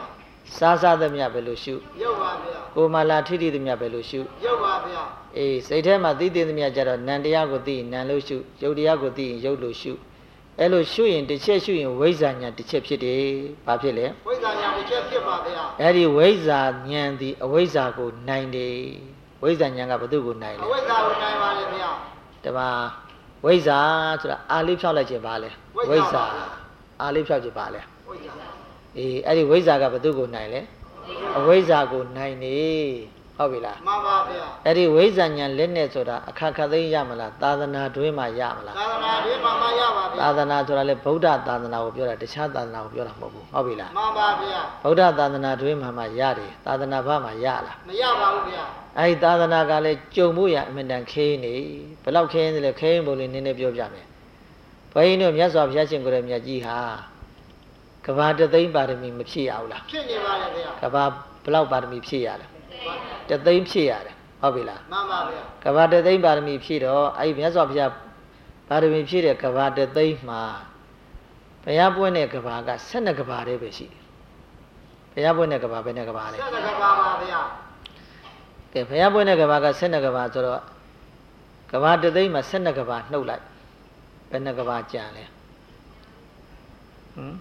စားစားသမျှပဲလို့ရှုရုပ်ပါဗျာကိုယ်မှလာထိထိသမျှပဲလို့ရှုရုပ်ပါဗျာအေးစိတ်ထဲမှာသိသိသမျှကြတော့နံတရားကိုသိရင်နံလို့ရှုရုပ်တရားကိုသိရင်ရုပ်လို့ရှုအဲ့လိုရှုရင်တစ်ချက်ရှုရင်ဝိဇ္ဇာဉာဏ်တစ်ချက်ဖြစ်တယ်ဘာဖြစ်လဲဝိဇ္ဇာဉာဏ်တစ်ချက်ဖြစ်ပါဗျာအဲ့ဒီဝိဇ္ဇာဉာဏ်ဒီအဝိဇ္ဇာကိုနိုင်တယ်ဝိဇ္ဇာဉာဏ်ကဘယ်သူ့ကိုနိုင်လဲအဝိဇ္ဇာကိုနိုင်ပါလေဗျာတပါဝိဇ္ဇာဆိုတာအာလေးဖြောက်လိုက်ခြင်းပါလေဝိဇ္ဇာအာလေးဖြောက်ခြင်းပါလေဝိဇ္ဇာအေးအဲ့ဒီဝိဇ္ဇာကဘယ်သူ့ကိုနိုင်လဲအဝိဇ္ဇာကိုနိုင်နေဟုတ်ပြီလားမှန်ပါဗျာအဲ့ဒီဝိဇ္ဇာဉာဏ်လက်နဲ့ဆိုတာအခါခသိရမလားသာသနာတွင်းမှာရမလားသာသနာတွင်းမှာမရပါဗျာသာသနာဆိုတာလေဗုဒ္ဓသာသနာကိုပြောတာတခြားသာသနာကိုပြောတာမဟုတ်ဘူးဟုတ်ပြီလားမှန်ပါဗျာဗုဒ္ဓသာသနာတွင်းမှာမှရတယ်သာသနာဘမှာရလားမရပါဘူးဗျာအဲ့ဒီသာသနာကလည်းကြုံမှုရအမြဲတမ်းခင်းနေဘယ်လောက်ခင်းနေလဲခင်းပုံလေးနည်းနည်းပြောပြမယ်ဘုန်းကြီးတို့မြတ်စွာဘုရားရှင်ကိုယ်တော်မြတ်ကြီးဟာကဘာတသိန်းပါရမီမဖြည့်ရဘူးလားဖြည့်နေပါလေဗျာကဘာဘယ်လောက်ပါရမီဖြည့်ရလဲတသိန်းဖြည့်ရတယ်ဟုတ်ပြီလားမှန်ပါဗျာကဘာတသိန်းပါရမီဖြည့်တော့အဲ့ဒီမြတ်စွာဘုရားပါရမီဖြည့်တဲ့ကဘာတသိန်းမှာဘုရားပွင့်တဲ့ကဘာကဆယ်နှစ်ကဘာတည်းပဲရှိတယ်ဘုရားပွင့်တဲ့ကဘာပဲနဲ့ကဘာလဲဆယ်နှစ်ကဘာပါဗျာကဲဘုရားပွင့်တဲ့ကဘာကဆယ်နှစ်ကဘာဆိုတော့ကဘာတသိန်းမှာဆယ်နှစ်ကဘာနှုတ်လိုက်ဘယ်နှစ်ကဘာကြံလဲဟမ်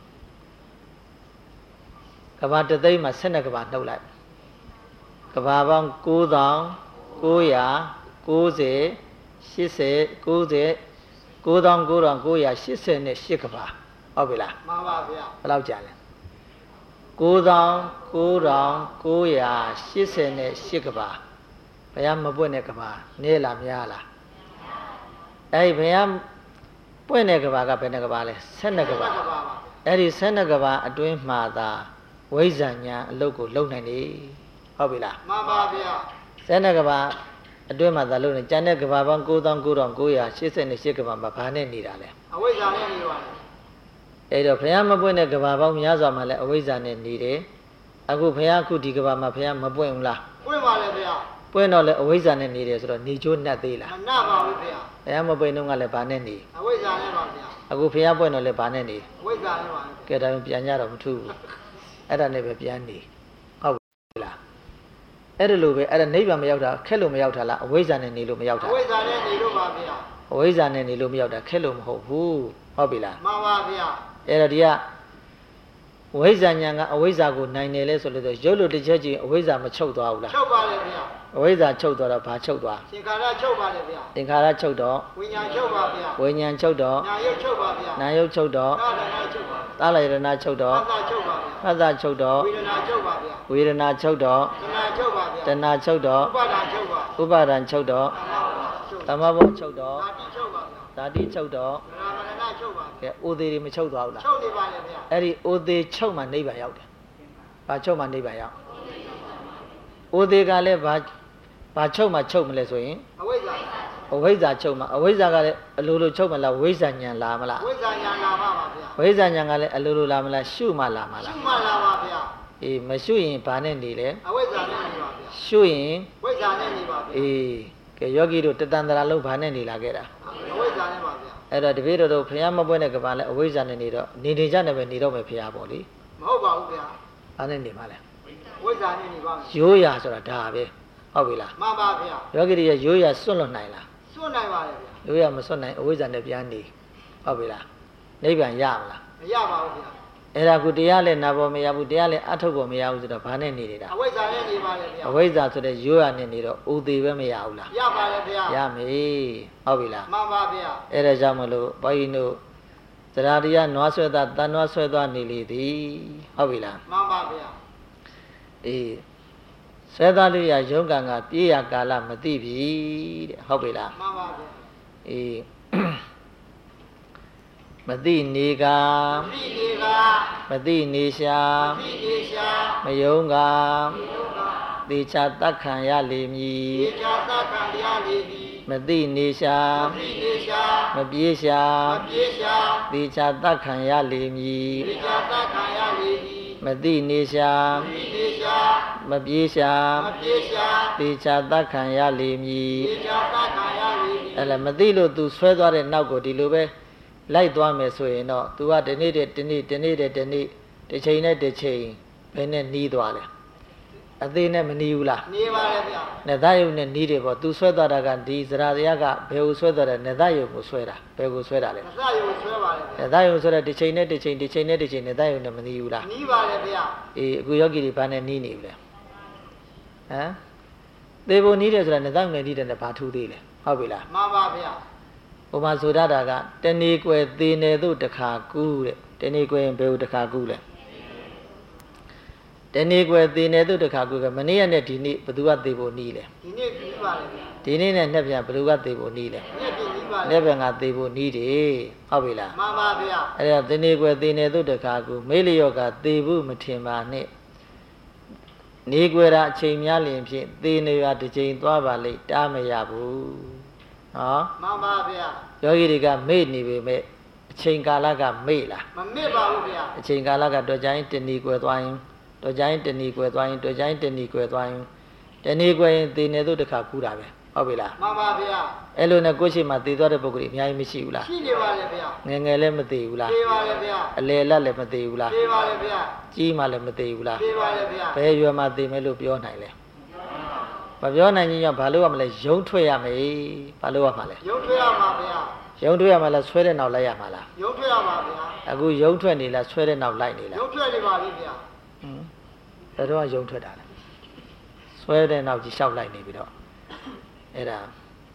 ကဘာတသိန်းမှာဆယ်နှစ်ကဘာနှုတ်လိုက်ကဘာပေါင်း၉သောင်း၉ရာ၉၀ ၈၀ ၉၀ ၉သောင်း၉ထောင်၉ရာ၈၀နဲ့၈ကဘာဟုတ်ပြီလားမှန်ပါဗျာဘယ်လောက်ကြာလဲ၉သောင်း၉ထောင်၉ရာ၈၀နဲ့၈ကဘာဘုရားမပွင့်တဲ့ကဘာနည်းလားများလားအဲ့ဒီဘုရားပွင့်တဲ့ကဘာကဘယ်နှကဘာလဲဆယ်နှစ်ကဘာအဲ့ဒီဆယ်နှစ်ကဘာအတွင်းမှာသာဝိဇ္ဇာဉာဏ်အလုတ်ကိုလုံနိုင်တယ်ဟုတ်ပြီလားမှန်ပါဗျာဆယ်နှစ်ကဘာအတွင်းမှာသာလုံနေကျန်တဲ့ကဘာပေါင်း၉သောင်း၉ထောင်၉ရာ၈၀နဲ့၈ကဘာမှာဘာနဲ့နေတာလဲအဝိဇ္ဇာနဲ့နေပါတယ်အဲ့တော့ဘုရားမပွင့်တဲ့ကဘာပေါင်းများစွာမှာလည်းအဝိဇ္ဇာနဲ့နေတယ်အခုဘုရားအခုဒီကဘာမှာဘုရားမပွင့်ဘူးလားပွင့်ပါလေဗျာပွင့်တော့လည်းအဝိဇ္ဇာနဲ့နေတယ်ဆိုတော့နေချိုးနှက်သေးလားမနှက်ပါဘူးဗျာဘုရားမပွင့်တော့ကလည်းဘာနဲ့နေအဝိဇ္ဇာနဲ့ပါဗျာအခုဘုရားပွင့်တော့လည်းဘာနဲ့နေအဝိဇ္ဇာနဲ့ပါကဲဒါမှပြန်ကြတော့မထူးဘူးအဲ့ဒါနဲ့ပဲပြန်နေဟုတ်ပြီလားအဲ့ဒါလိုပဲအဲ့ဒါနိဗ္ဗာန်မရောက်တာခက်လို့မရောက်တာလားအဝိဇ္ဇာနဲ့နေလို့မရောက်တာအဝိဇ္ဇာနဲ့နေလို့ပါဗျာအဝိဇ္ဇာနဲ့နေလို့မရောက်တာခက်လို့မဟုတ်ဘူးဟုတ်ပြီလားမှန်ပါဗျာအဲ့တော့ဒီကဝိဇ္ဇာဉာဏ်ကအဝိဇ္ဇာကိုနိုင်တယ်လဲဆိုလို့ရုပ်လို့တစ်ချက်ချင်းအဝိဇ္ဇာမချုပ်သွားဘူးလားချုပ်ပါလေဗျာအဝိဇ္ဇာချုပ်သွားတော့ဘာချုပ်သွားသင်္ခါရချုပ်ပါလေဗျာသင်္ခါရချုပ်တော့ဝိညာဉ်ချုပ်ပါဗျာဝိညာဉ်ချုပ်တော့နာယုတ်ချုပ်ပါဗျာနာယုတ်ချုပ်တော့သာလနာချုပ်ပါသာလယရဏချုပ်တော့ဖသချုပ်ပါဗျာဖသချုပ်တော့ဝေဒနာချုပ်ပါဗျာဝေဒနာချုပ်တော့တဏှာချုပ်ပါဗျာတဏှာချုပ်တော့ဥပါဒာချုပ်ပါဥပါဒံချုပ်တော့သမဘောချုပ်တော့ဓာတိချုပ်ပါဗျာဓာတိချုပ်တော့သရမဏချုပ်ပါကဲအိုသေးတွေမချုပ်သွားဘူးလားချုပ်နေပါလေဗျာအဲ့ဒီအိုသေးချုပ်မှနိဗ္ဗာန်ရောက်တယ်ဘာချုပ်မှနိဗ္ဗာန်ရောက်အိုသေးကလည်းဘာဘာချုပ်မှချုပ်မလဲဆိုရင်အဝိဇ္ဇာအဝိဇ္ဇာချုပ်မှအဝိဇ္ဇာကလည်းအလိုလိုချုပ်မလားဝိဇ္ဇာဉာဏ်လာမလားဝိဇ္ဇာဉာဏ်လာပါပါဗျာဝိဇ္ဇာဉာဏ်ကလည်းအလိုလိုလာမလားရှုမှလာမလားရှုမှလာပါဗျာအေးမရှုရင်ဘာနဲ့နေလဲအဝိဇ္ဇာနဲ့နေပါဗျာရှုရင်ဝိဇ္ဇာနဲ့နေပါဗျာအေးကဲယောဂီတို့တတန်တရာလုံးဘာနဲ့နေလာခဲ့တာအဝိဇ္ဇာနဲ့ပါဗျာအဲ့တော့တပည့်တော်တို့ဘုရားမပွင့်တဲ့ကဘာလဲအဝိဇ္ဇာနဲ့နေတော့နေနေကြနေပဲနေတော့မယ်ဘုရားပေါ့လေမဟုတ်ပါဘူးဗျာဘာနဲ့နေပါလဲဝိဇ္ဇာနဲ့နေပါမယ်ရိုးရာဆိုတာဒါပဲဟုတ်ပြီလားမှန်ပါဗျာယောဂီတွေရိုးရာစွန့်လွတ်နိုင်လားစွန့်နိုင်ပါလေဗျာရိုးရာမစွန့်နိုင်အဝိဇ္ဇာနဲ့ပြန်နေဟုတ်ပြီလားနိဗ္ဗာန်ရမလားမရပါဘူးဗျာအဲ့ဒါကုတရားလည်းနာပေါ်မရဘူးတရားလည်းအထုတ်ပေါ်မရဘူးဆိုတော့ဘာနဲ့နေနေတာအဝိဇ္ဇာနဲ့နေပါလေဗျာအဝိဇ္ဇာဆိုတဲ့ရိုးရာနဲ့နေတော့ဥသေးပဲမရဘူးလားရပါလေဗျာရမေဟုတ်ပြီလားမှန်ပါဗျာအဲ့ဒါကြောင့်မလို့ဘုန်းကြီးတို့သရတရားနွားဆွဲသားတန်နွားဆွဲသွားနေလေသည်ဟုတ်ပြီလားမှန်ပါဗျာအေးဆွဲသားလေးရရုံးကံကပြေးရကာလမသိပြီတဲ့ဟုတ်ပြီလားမှန်ပါဗျာအေးမသိနေကမသိနေကမသိနေရှာမသိနေရှာမယုံကသေချာတတ်ခံရလိမ့်မည်သေချာတတ်ခံရလိမ့်မည်မသိနေရှာမသိနေရှာမပြေးရှာမပြေးရှာသေချာတတ်ခံရလိမ့်မည်သေချာတတ်ခံရလိမ့်မည်မသိနေရှာမသိနေရှာမပြေးရှာမပြေးရှာသေချာတတ်ခံရလိမ့်မည်သေချာတတ်ခံရလိမ့်မည်အဲ့လည်းမသိလို့ तू ဆွဲသွားတဲ့နောက်ကိုဒီလိုပဲလိုက်သွားမယ်ဆိုရင်တော့ तू ကဒီနေ့တည်းဒီနေ့ဒီနေ့တည်းဒီနေ့တစ်ချိန်နဲ့တစ်ချိန်ဘယ်နဲ့နီးသွားလဲအသေးနဲ့မနီးဘူးလားနီးပါလေဗျာနေသားယုံနဲ့နီးတယ်ပေါ့သူဆွဲသွားတာကဒီဇရာတရားကဘယ်ကိုဆွဲသွားတယ်နေသားယုံကိုဆွဲတာဘယ်ကိုဆွဲတာလဲနေသားယုံဆွဲပါလေနေသားယုံဆွဲတဲ့တစ်ချိန်နဲ့တစ်ချိန်တစ်ချိန်နဲ့တစ်ချိန်နေသားယုံနဲ့မနီးဘူးလားနီးပါလေဗျာအေးအခုယောဂီတွေဘာနဲ့နီးနေပြီလဲဟမ်သေဖို့နီးတယ်ဆိုတာနေသားယုံနဲ့နီးတယ်နဲ့ဘာထူးသေးလဲဟုတ်ပြီလားမှန်ပါဗျာဟိုမှာဆိုရတာကတဏီကွယ်သေနေသို့တခါကူးတဲ့တဏီကွယ်ဘယ်ကိုတခါကူးလဲတနေ့ကွယ်သေနေသူတခါကူကမနေ့ရက်နဲ့ဒီနေ့ဘသူကသေဖို့နီးလဲဒီနေ့ပြီးပါလေဗျာဒီနေ့နဲ့နှစ်ပြန်ဘသူကသေဖို့နီးလဲနေ့ပြီးပါလေနှစ်ပြန်ကသေဖို့နီးတယ်ဟုတ်ပြီလားမှန်ပါဗျာအဲ့ဒါတနေ့ကွယ်သေနေသူတခါကူမေးလျော့ကသေဖို့မထင်ပါနဲ့နေကွယ်တာအချိန်များလျင်ဖြင့်သေနေရတစ်ချိန်သွားပါလိမ့်တားမရဘူးနော်မှန်ပါဗျာယောဂီတွေကမေ့နေပေမဲ့အချိန်ကာလကမေ့လားမမေ့ပါဘူးဗျာအချိန်ကာလကတော့ကြိုင်းတနေ့ကွယ်သွားရင်တော်ကြိုင်းတဏီကွယ်သွားရင်တော်ကြိုင်းတဏီကွယ်သွားရင်တဏီကွယ်ရင်သေနေသူတခါကူးတာပဲဟုတ်ပြီလားမှန်ပါဗျာအဲ့လိုနဲ့ကိုယ့်ရှိမှသေသွားတဲ့ပုဂ္ဂိုလ်အများကြီးမရှိဘူးလားရှိနေပါလေဗျာငယ်ငယ်လည်းမသေဘူးလားသေပါလေဗျာအလယ်လတ်လည်းမသေဘူးလားသေပါလေဗျာကြီးမှလည်းမသေဘူးလားသေပါလေဗျာဘယ်ရွယ်မှသေမယ်လို့ပြောနိုင်လဲမပြောနိုင်ရင်ဘာလို့ရမလဲယုံထွက်ရမယ်ဘာလို့ရမှာလဲယုံထွက်ရမှာဗျာယုံထွက်ရမှာလားဆွဲတဲ့နောက်လိုက်ရမှာလားယုံထွက်ရမှာဗျာအခုယုံထွက်နေလားဆွဲတဲ့နောက်လိုက်နေလားယုံထွက်နေပါလိမ့်ဗျာဟွန်းဘယ်တော့ယုံထွက်တာလဲဆွဲတဲ့နောက်ကြီးလျှောက်လိုက်နေပြီးတော့အဲ့ဒါ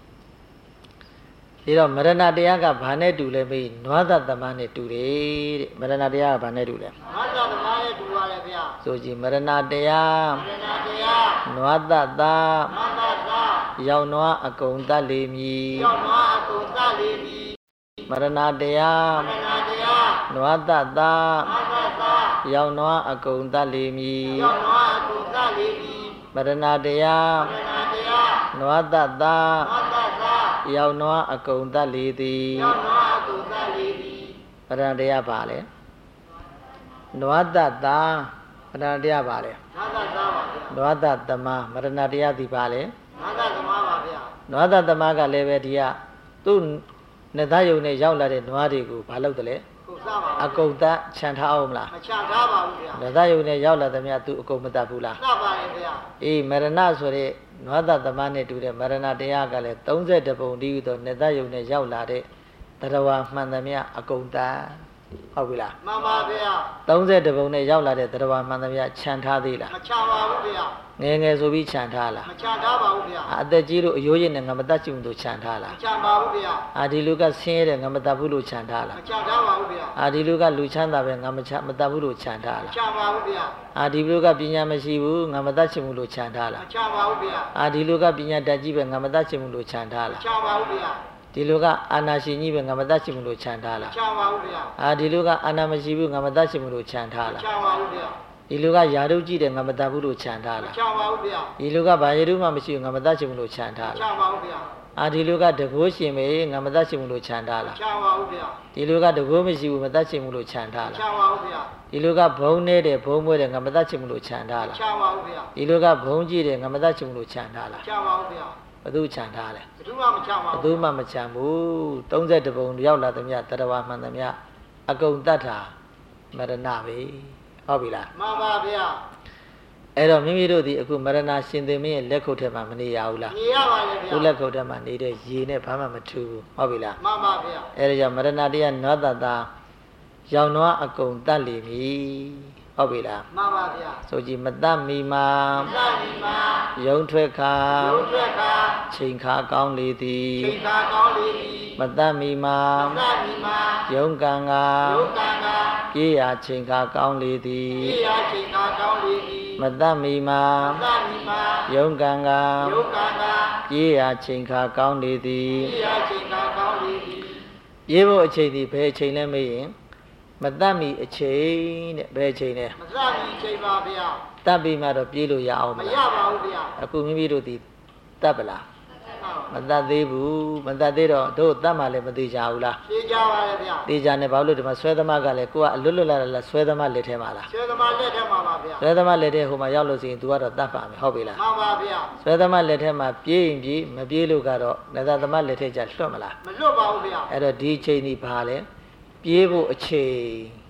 ဒီတော့မရဏတရားကဘာနဲ့တူလဲမေးနွားသသမန်းနဲ့တူတယ်တဲ့မရဏတရားကဘာနဲ့တူလဲနွားသသမန်းနဲ့တူပါလေဗျာဆိုကြည့်မရဏတရားမရဏတရားနွားသသနွားသသရောက်နွားအကုန်တတ်လေမည်ရောက်နွားအကုန်တတ်လေမည်မရဏတရားမရဏတရားနွားသသနွားသသရောက်နွားအကုန်တတ်လေမည်ရောက်နွားအကုန်တတ်လေမည်မရဏတရားမရဏတရားနွားသသနွားသသရောက်နွားအကုန်တတ်လေသည်ရောက်နွားအကုန်တတ်လေသည်မရဏတရားပါလေနွားသသမရဏတရားပါလေနွားသသပါဗျာနွားသသမမရဏတရားဒီပါလေနွားသသမပါဗျာနွားသသမကလည်းပဲဒီကသူ့နေသားယုံနဲ့ရောက်လာတဲ့နွားတွေကိုဘာလုပ်တယ်လဲအကုန်တတ်ခြံထားအောင်မလားမခြံထားပါဘူးဗျာနေသားယုံနဲ့ရောက်လာတဲ့မြတ်သူအကုန်မတတ်ဘူးလားတတ်ပါရဲ့ဗျာအေးမရဏဆိုတဲ့နွားသသမနဲ့တူတဲ့မရဏတရားကလည်းသုံးဆယ်တပုံတည်းဟူသောနေသားယုံနဲ့ရောက်လာတဲ့တရားဝမှန်သမျှအကုန်တတ်ဟုတ်ပြီလားမှန်ပါဗျာသုံးဆယ်တပုံနဲ့ရောက်လာတဲ့တရားဝမှန်သမျှခြံထားသေးလားမခြံပါဘူးဗျာငယ်ငယ်ဆိုပြီးခြံထားလားမခြံထားပါဘူးဗျာအသက်ကြီးလို့အယိုးရည်နဲ့ငမတတ်ချင်လို့ခြံထားလားမခြံပါဘူးဗျာအာဒီလူကဆင်းရဲတဲ့ငမတတ်ဘူးလို့ခြံထားလားမခြံထားပါဘူးဗျာအာဒီလူကလူချမ်းသာပဲငမချမတတ်ဘူးလို့ခြံထားလားမခြံပါဘူးဗျာအာဒီလူကပညာမရှိဘူးငမတတ်ချင်ဘူးလို့ခြံထားလားမခြံပါဘူးဗျာအာဒီလူကပညာတတ်ကြီးပဲငမတတ်ချင်ဘူးလို့ခြံထားလားမခြံပါဘူးဗျာဒီလူကအာနာရှင်ကြီးပဲငမတတ်ချင်ဘူးလို့ခြံထားလားမခြံပါဘူးဗျာအာဒီလူကအာနာမရှိဘူးငမတတ်ချင်ဘူးလို့ခြံထားလားမခြံပါဘူးဗျာဒီလူကယာရုကြည့်တယ်ငမတတ်ဘူးလို့ခြံထားလားမခြံပါဘူးဗျာဒီလူကဘာရတုမှမရှိဘူးငမတတ်ချင်ဘူးလို့ခြံထားလားမခြံပါဘူးဗျာအာဒီလူကတကိုးရှင်ပဲငမတတ်ချင်ဘူးလို့ခြံထားလားမခြံပါဘူးဗျာဒီလူကတကိုးမရှိဘူးမတတ်ချင်ဘူးလို့ခြံထားမလားခြံပါဘူးဗျာဒီလူကဘုံနေတဲ့ဘုံမွေးတယ်ငမတတ်ချင်ဘူးလို့ခြံထားလားမခြံပါဘူးဗျာဒီလူကဘုံကြည့်တယ်ငမတတ်ချင်ဘူးလို့ခြံထားလားမခြံပါဘူးဗျာဘသူခြံထားလဲဘသူမှမခြံပါဘူးဘသူမှမခြံဘူးသုံးဆယ်တပုံရောက်လာသမျှတရားဝမှန်သမျှအကုန်တတ်တာမရဏပဲဟုတ်ပြီလားမှန်ပါဗျာအဲ့တော့မိမိတို့ဒီအခုမရဏရှင်သေမင်းရဲ့လက်ခုပ်ထဲမှာမနေရဘူးလားနေရပါလေဗျာသူ့လက်ခုပ်ထဲမှာနေတဲ့ရေနဲ့ဘာမှမထူးဘူးဟုတ်ပြီလားမှန်ပါဗျာအဲ့ဒါကြောင့်မရဏတရားနွားတတာရောင်နွားအကုန်တတ်လိမ့်မည်ဟုတ်ပြီလားမှန်ပါဗျာဆိုကြည့်မတတ်မီမှာမတတ်မီမှာယုံထွက်ခါယုံထွက်ခါချိန်ခါကောင်းလေသည်ချိန်ခါကောင်းလေသည်မတတ်မီမှာမတတ်မီမှာယုံကံကယုံကံကပြေးရချိန်ခါကောင်းလေသည်ပြေးရချိန်ခါကောင်းလေသည်မတတ်မီမှာမတတ်မီမှာယုံကံကယုံကံကပြေးရချိန်ခါကောင်းလေသည်ပြေးရချိန်ခါကောင်းလေသည်ပြေးဖို့အချိန်ဒီဘယ်အချိန်လဲမေးရင်မတတ်မီအချိန်တဲ့ဘယ်အချိန်လဲမတတ်မီအချိန်ပါဗျာတတ်ပြီးမှတော့ပြေးလို့ရအောင်မလားမရပါဘူးဗျာအခုမိမိတို့ဒီတတ်ပလားမတတ်သေးဘူးမတတ်သေးတော့တို့တတ်မှလည်းမသေးကြဘူးလားသေးကြပါရဲ့ဗျာသေးကြနေဘာလို့ဒီမှာဆွဲသမားကလည်းကိုကအလွတ်လွတ်လာလာဆွဲသမားလက်ထဲမှာလားဆွဲသမားလက်ထဲမှာပါဗျာဆွဲသမားလက်ထဲဟိုမှာရောက်လို့ရှိရင် तू ကတော့တတ်ပါမယ်ဟုတ်ပြီလားမှန်ပါဗျာဆွဲသမားလက်ထဲမှာပြေးရင်ပြေးမပြေးလို့ကတော့နေသားသမားလက်ထဲကျလွတ်မလားမလွတ်ပါဘူးဗျာအဲ့တော့ဒီအချိန်ဒီဘာလဲပြေးဖို့အချိန်ဟ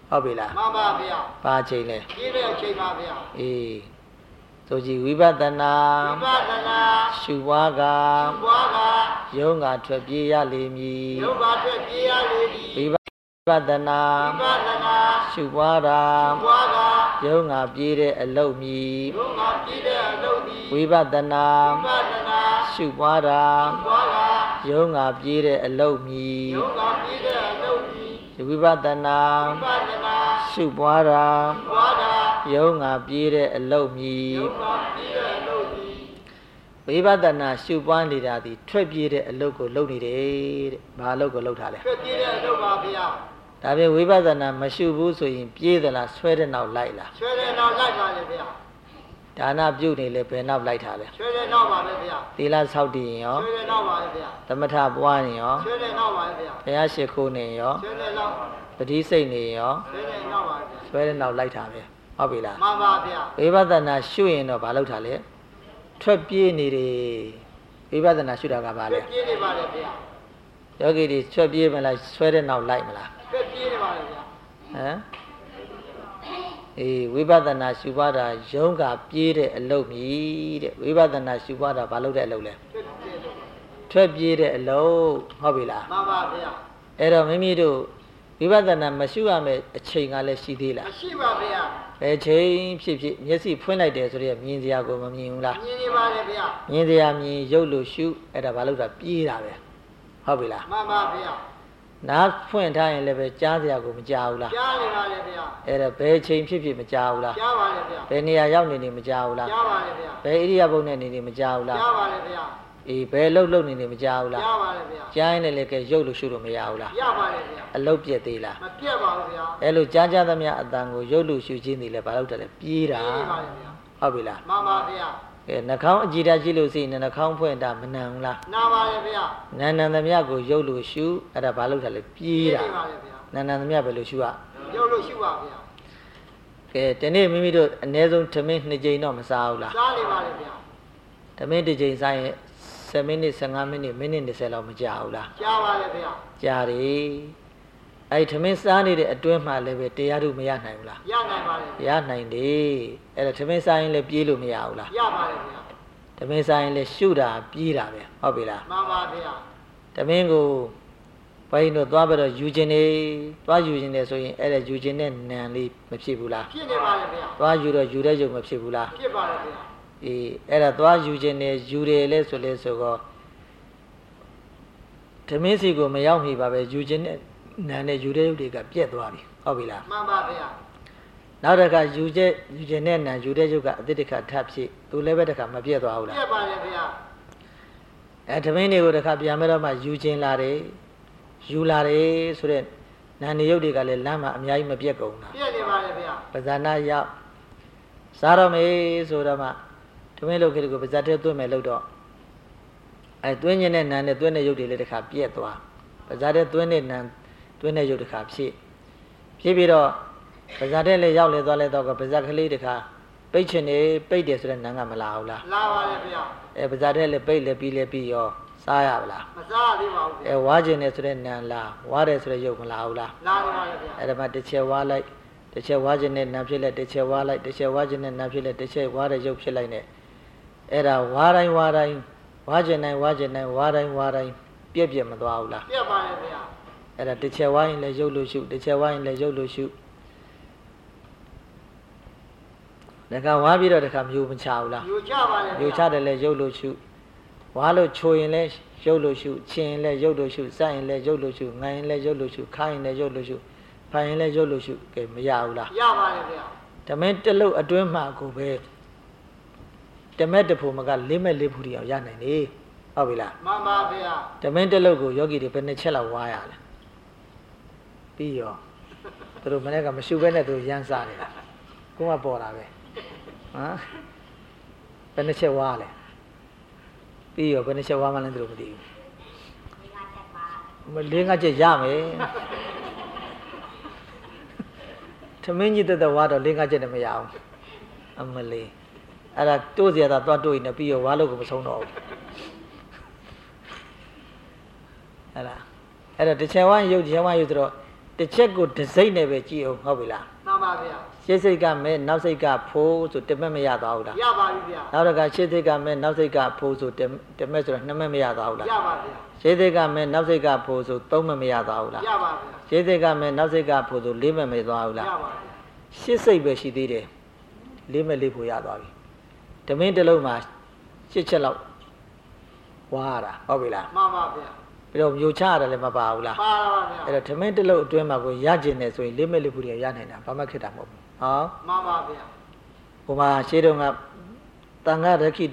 ဟုတ်ပြီလားမှန်ပါဗျာဘာချိန်လဲပြည့်တဲ့အချိန်ပါဗျာအေးဆိုကြည့်ဝိပဿနာဝိပဿနာရှုပွားကရှုပွားကယုံကထွက်ပြေးရလိမ့်မည်ယုံကထွက်ပြေးရလိမ့်မည်ဝိပဿနာဝိပဿနာရှုပွားတာရှုပွားကယုံကပြေးတဲ့အလုံးမည်ယုံကပြေးတဲ့အလုံးမည်ဝိပဿနာဝိပဿနာရှုပွားတာရှုပွားကယုံကပြေးတဲ့အလုံးမည်ယုံကပြေးတဲ့အလုံးမည်ဝိပဿနာဝိပဿနာရှုပွားတာရှုပွားတာယုံကပြေးတဲ့အလုံးမည်ယုံကပြေးတဲ့အလုံးမည်ဝိပဿနာရှုပွားနေတာဒီထွက်ပြေးတဲ့အလုပ်ကိုလုပ်နေတယ်တဲ့။ဘာအလုပ်ကိုလုပ်ထားလဲ။ထွက်ပြေးတဲ့အလုပ်ပါဗျာ။ဒါပြင်ဝိပဿနာမရှုဘူးဆိုရင်ပြေးသလားဆွဲတဲ့နောက်လိုက်လား။ဆွဲတဲ့နောက်လိုက်ပါလေဗျာ။ဒါနပြုတ်နေလေဘယ်နောက်လိုက်ထားလဲ။ဆွဲတဲ့နောက်ပါပဲဗျာ။သီလဆောက်တည်ရင်ရောဆွဲတဲ့နောက်ပါပဲဗျာ။သမထပွားရင်ရောဆွဲတဲ့နောက်ပါပဲဗျာ။ဘုရားရှိခိုးနေရောဆွဲတဲ့နောက်ပတိစိတ်နေရောဆွဲတဲ့နောက်ပါဗျာ။ဆွဲတဲ့နောက်လိုက်ထားပဲ။ဟုတ်ပြီလား။မှန်ပါဗျာ။ဝိပဿနာရှုရင်တော့ဘာလုပ်ထားလဲ။ထွက်ပြေးနေတယ်ဝိပဿနာရှုတာကဘာလဲထွက်ပြေးနေပါလေဗျာယောဂီတွေထွက်ပြေးမလားဆွဲတဲ့နောက်လိုက်မလားထွက်ပြေးနေပါလေဗျာဟမ်အေးဝိပဿနာရှုပွားတာယုံကပြေးတဲ့အလုပ်မြည်တဲ့ဝိပဿနာရှုပွားတာဘာလုပ်တဲ့အလုပ်လဲထွက်ပြေးတဲ့အလုပ်ဟုတ်ပြီလားမှန်ပါဗျာအဲ့တော့မိမိတို့ဝိပဿနာမရှုရမယ့်အချိန်ကလည်းရှိသေးလားမရှိပါဗျာဘယ်ချိန်ဖြစ်ဖြစ်မျက်စိဖွင့်လိုက်တယ်ဆိုတော့မြင်စရာကိုမမြင်ဘူးလားမြင်နေပါလေဗျာမြင်စရာမြင်ရုပ်လို့ရှုအဲ့ဒါဘာလို့တာပြေးတာပဲဟုတ်ပြီလားမှန်ပါဗျာနားဖွင့်ထားရင်လည်းပဲကြားစရာကိုမကြားဘူးလားကြားနေပါလေဗျာအဲ့ဒါဘယ်ချိန်ဖြစ်ဖြစ်မကြားဘူးလားကြားပါလေဗျာဘယ်နေရာရောက်နေနေမကြားဘူးလားကြားပါလေဗျာဘယ်ဣရိယာပုတ်နဲ့နေနေမကြားဘူးလားကြားပါလေဗျာအေးဘယ်လှုပ်လှုပ်နေနေမကြားဘူးလားကြားပါလေဗျာကြားရင်လည်းကဲရုပ်လို့ရှုလို့မရဘူးလားရပါလေဗျာအလုတ်ပြက်သေးလားမပြက်ပါဘူးဗျာအဲ့လိုကြားကြားသမျှအတန်ကိုရုပ်လို့ရှုခြင်းနေလဲဘာလို့တယ်လဲပြေးတာပြေးပါလေဗျာဟုတ်ပြီလားမှန်ပါဗျာကဲနှာခေါင်းအကြည့်ဓာတ်ကြည့်လို့ရှိရင်နှာခေါင်းဖွင့်တာမနံဘူးလားနာပါလေဗျာနာနံသမျှကိုရုပ်လို့ရှုအဲ့ဒါဘာလို့တယ်လဲပြေးတာပြေးပါလေဗျာနာနံသမျှပဲလို့ရှုရရုပ်လို့ရှုပါဗျာကဲဒီနေ့မိမိတို့အနည်းဆုံးထမင်းနှစ်ကြိမ်တော့မစားဘူးလားစားနေပါလေဗျာထမင်းတစ်ကြိမ်စားရင်ဆယ်မိနစ်ဆယ်ငါးမိနစ်မိနစ်၂၀လောက်မကြာဘူးလားကြာပါလေဗျာကြာတယ်အဲ့ထမင်းစားနေတဲ့အတွင်းမှာလည်းပဲတရားထုမရနိုင်ဘူးလားရနိုင်ပါလေရနိုင်တယ်အဲ့ဒါထမင်းစားရင်လည်းပြေးလို့မရဘူးလားရပါလေဗျာထမင်းစားရင်လည်းရှုတာပြေးတာပဲဟုတ်ပြီလားမှန်ပါဗျာထမင်းကိုဘိုင်းတို့သွားပြီးတော့ယူခြင်းနေသွားယူခြင်းနေဆိုရင်အဲ့ဒါယူခြင်းနဲ့နံလေးမဖြစ်ဘူးလားဖြစ်နေပါလေဗျာသွားယူတော့ယူတဲ့ယုံမဖြစ်ဘူးလားဖြစ်ပါလေဗျာအေးအဲ့ဒါသွားယူခြင်းနဲ့ယူတယ်လဲဆိုလဲဆိုတော့ဓမင်းစီကိုမရောက်မိပါပဲယူခြင်းနဲ့နာနဲ့ယူတဲ့ရုပ်တွေကပြက်သွားပြီဟုတ်ပြီလားမှန်ပါဗျာနောက်တစ်ခါယူချက်ယူခြင်းနဲ့နာယူတဲ့ရုပ်ကအတိတ်တစ်ခါထပ်ဖြစ်သူလည်းပဲတစ်ခါမပြက်သွားဘူးလားပြက်ပါလေဗျာအဲဓမင်းတွေကိုတစ်ခါပြန်မဲ့တော့မှယူခြင်းလာတယ်ယူလာတယ်ဆိုတဲ့နာနေရုပ်တွေကလည်းလမ်းမှာအများကြီးမပြက်ကုန်ဘူးလားပြက်နေပါလေဗျာပဇာနာရောက်စားတော့မေးဆိုတော့မှဓမင်းလုပ်ခဲ့တဲ့ကိုပါဇက်ထဲသွင်းမယ်လို့တော့အဲသွင်းခြင်းနဲ့နံနဲ့သွင်းတဲ့ရုပ်တွေလည်းတစ်ခါပြက်သွားပါဇက်ထဲသွင်းတဲ့နံသွင်းတဲ့ရုပ်တစ်ခါဖြစ်ဖြစ်ပြီးတော့ပါဇက်ထဲလည်းရောက်လေသွားလဲတော့ကပါဇက်ကလေးတစ်ခါပိတ်ချင်နေပိတ်တယ်ဆိုတဲ့နံကမလာဘူးလားလာပါလေဗျာအဲပါဇက်ထဲလည်းပိတ်လည်းပြီးလည်းပြီးရောစားရပါလားမစားသေးပါဘူးအဲဝါကျင်နေဆိုတဲ့နံလားဝါတယ်ဆိုတဲ့ရုပ်မလာဘူးလားလာပါလေဗျာအဲဒါမှတစ်ချက်ဝါလိုက်တစ်ချက်ဝါကျင်နဲ့နံဖြစ်လိုက်တစ်ချက်ဝါလိုက်တစ်ချက်ဝါကျင်နဲ့နံဖြစ်လိုက်တစ်ချက်ဝါတဲ့ရုပ်ဖြစ်လိုက်နဲ့အဲ့ဒါဝါတိုင်းဝါတိုင်းဝါကျင်တိုင်းဝါကျင်တိုင်းဝါတိုင်းဝါတိုင်းပြက်ပြက်မသွားဘူးလားပြက်ပါရဲ့ဗျာအဲ့ဒါတစ်ချက်ဝါရင်လည်းရုပ်လို့ရှုတစ်ချက်ဝါရင်လည်းရုပ်လို့ရှုတခါဝါပြီးတော့တခါမျိုးမချဘူးလားမျိုးချပါလေမျိုးချတယ်လည်းရုပ်လို့ရှုဝါလို့ချိုရင်လည်းရုပ်လို့ရှုချင်ရင်လည်းရုပ်လို့ရှုစရင်လည်းရုပ်လို့ရှုငိုင်ရင်လည်းရုပ်လို့ရှုခိုင်းရင်လည်းရုပ်လို့ရှုဖိုင်ရင်လည်းရုပ်လို့ရှုကဲမရဘူးလားရပါလေဗျာဓမင်းတလုတ်အတွင်းမှာကိုပဲတမက်တဖို့မကလေးမဲ့လေးဖူတီအောင်ရနိုင်လေဟုတ်ပြီလားမှန်ပါဗျာဓမင်းတလုတ်ကိုယောဂီတွေဘယ်နှစ်ချက်လောက်ဝါရလဲပြီးရောသူတို့မနေ့ကမရှုဘဲနဲ့သူရမ်းစားနေတာကိုကပေါ်တာပဲဟမ်ဘယ်နှစ်ချက်ဝါလဲပြီးရောဘယ်နှစ်ချက်ဝါမှလည်းသူတို့မသိဘူးလေးငါးချက်ရမယ်သမင်းကြီးတက်တက်ဝါတော့လေးငါးချက်နဲ့မရအောင်အမလေးအဲ့ဒါတိုးစရာသာသွားတိုးရင်လည်းပြီးရောဝါလို့ကိုမဆုံးတော့ဘူးအဲ့ဒါအဲ့ဒါတစ်ချက်ဝါရုပ်တစ်ချက်ဝါရုပ်ဆိုတော့တစ်ချက်ကိုတစ်စိမ့်နဲ့ပဲကြည့်အောင်ဟုတ်ပြီလားမှန်ပါဗျာရှေ့စိတ်ကမဲနောက်စိတ်ကဖိုးဆိုတမက်မရသွားဘူးလားရပါပြီဗျာနောက်တကရှေ့စိတ်ကမဲနောက်စိတ်ကဖိုးဆိုတမက်ဆိုတော့နှစ်မက်မရသွားဘူးလားရပါဗျာရှေ့စိတ်ကမဲနောက်စိတ်ကဖိုးဆိုသုံးမက်မရသွားဘူးလားရပါဗျာရှေ့စိတ်ကမဲနောက်စိတ်ကဖိုးဆိုလေးမက်မသွားဘူးလားရပါဗျာရှေ့စိတ်ပဲရှိသေးတယ်လေးမက်လေးဖို့ရသွားပြီဓမင်းတစ်လုံးမှာရှစ်ချက်လောက်ဝါရတာဟုတ်ပြီလားမှန်ပါဗျာပြီးတော့မျိုးချရတယ်လည်းမပါဘူးလားပါပါဗျာအဲ့တော့ဓမင်းတစ်လုံးအတွင်းမှာကိုရကျင်တယ်ဆိုရင်လေးမက်လေးဖို့ရရနိုင်တာဘာမှခက်တာမဟုတ်ဘူးဟောမှန်ပါဗျာဟိုမှာရှေးတုန်းကတန်ခါရခိတ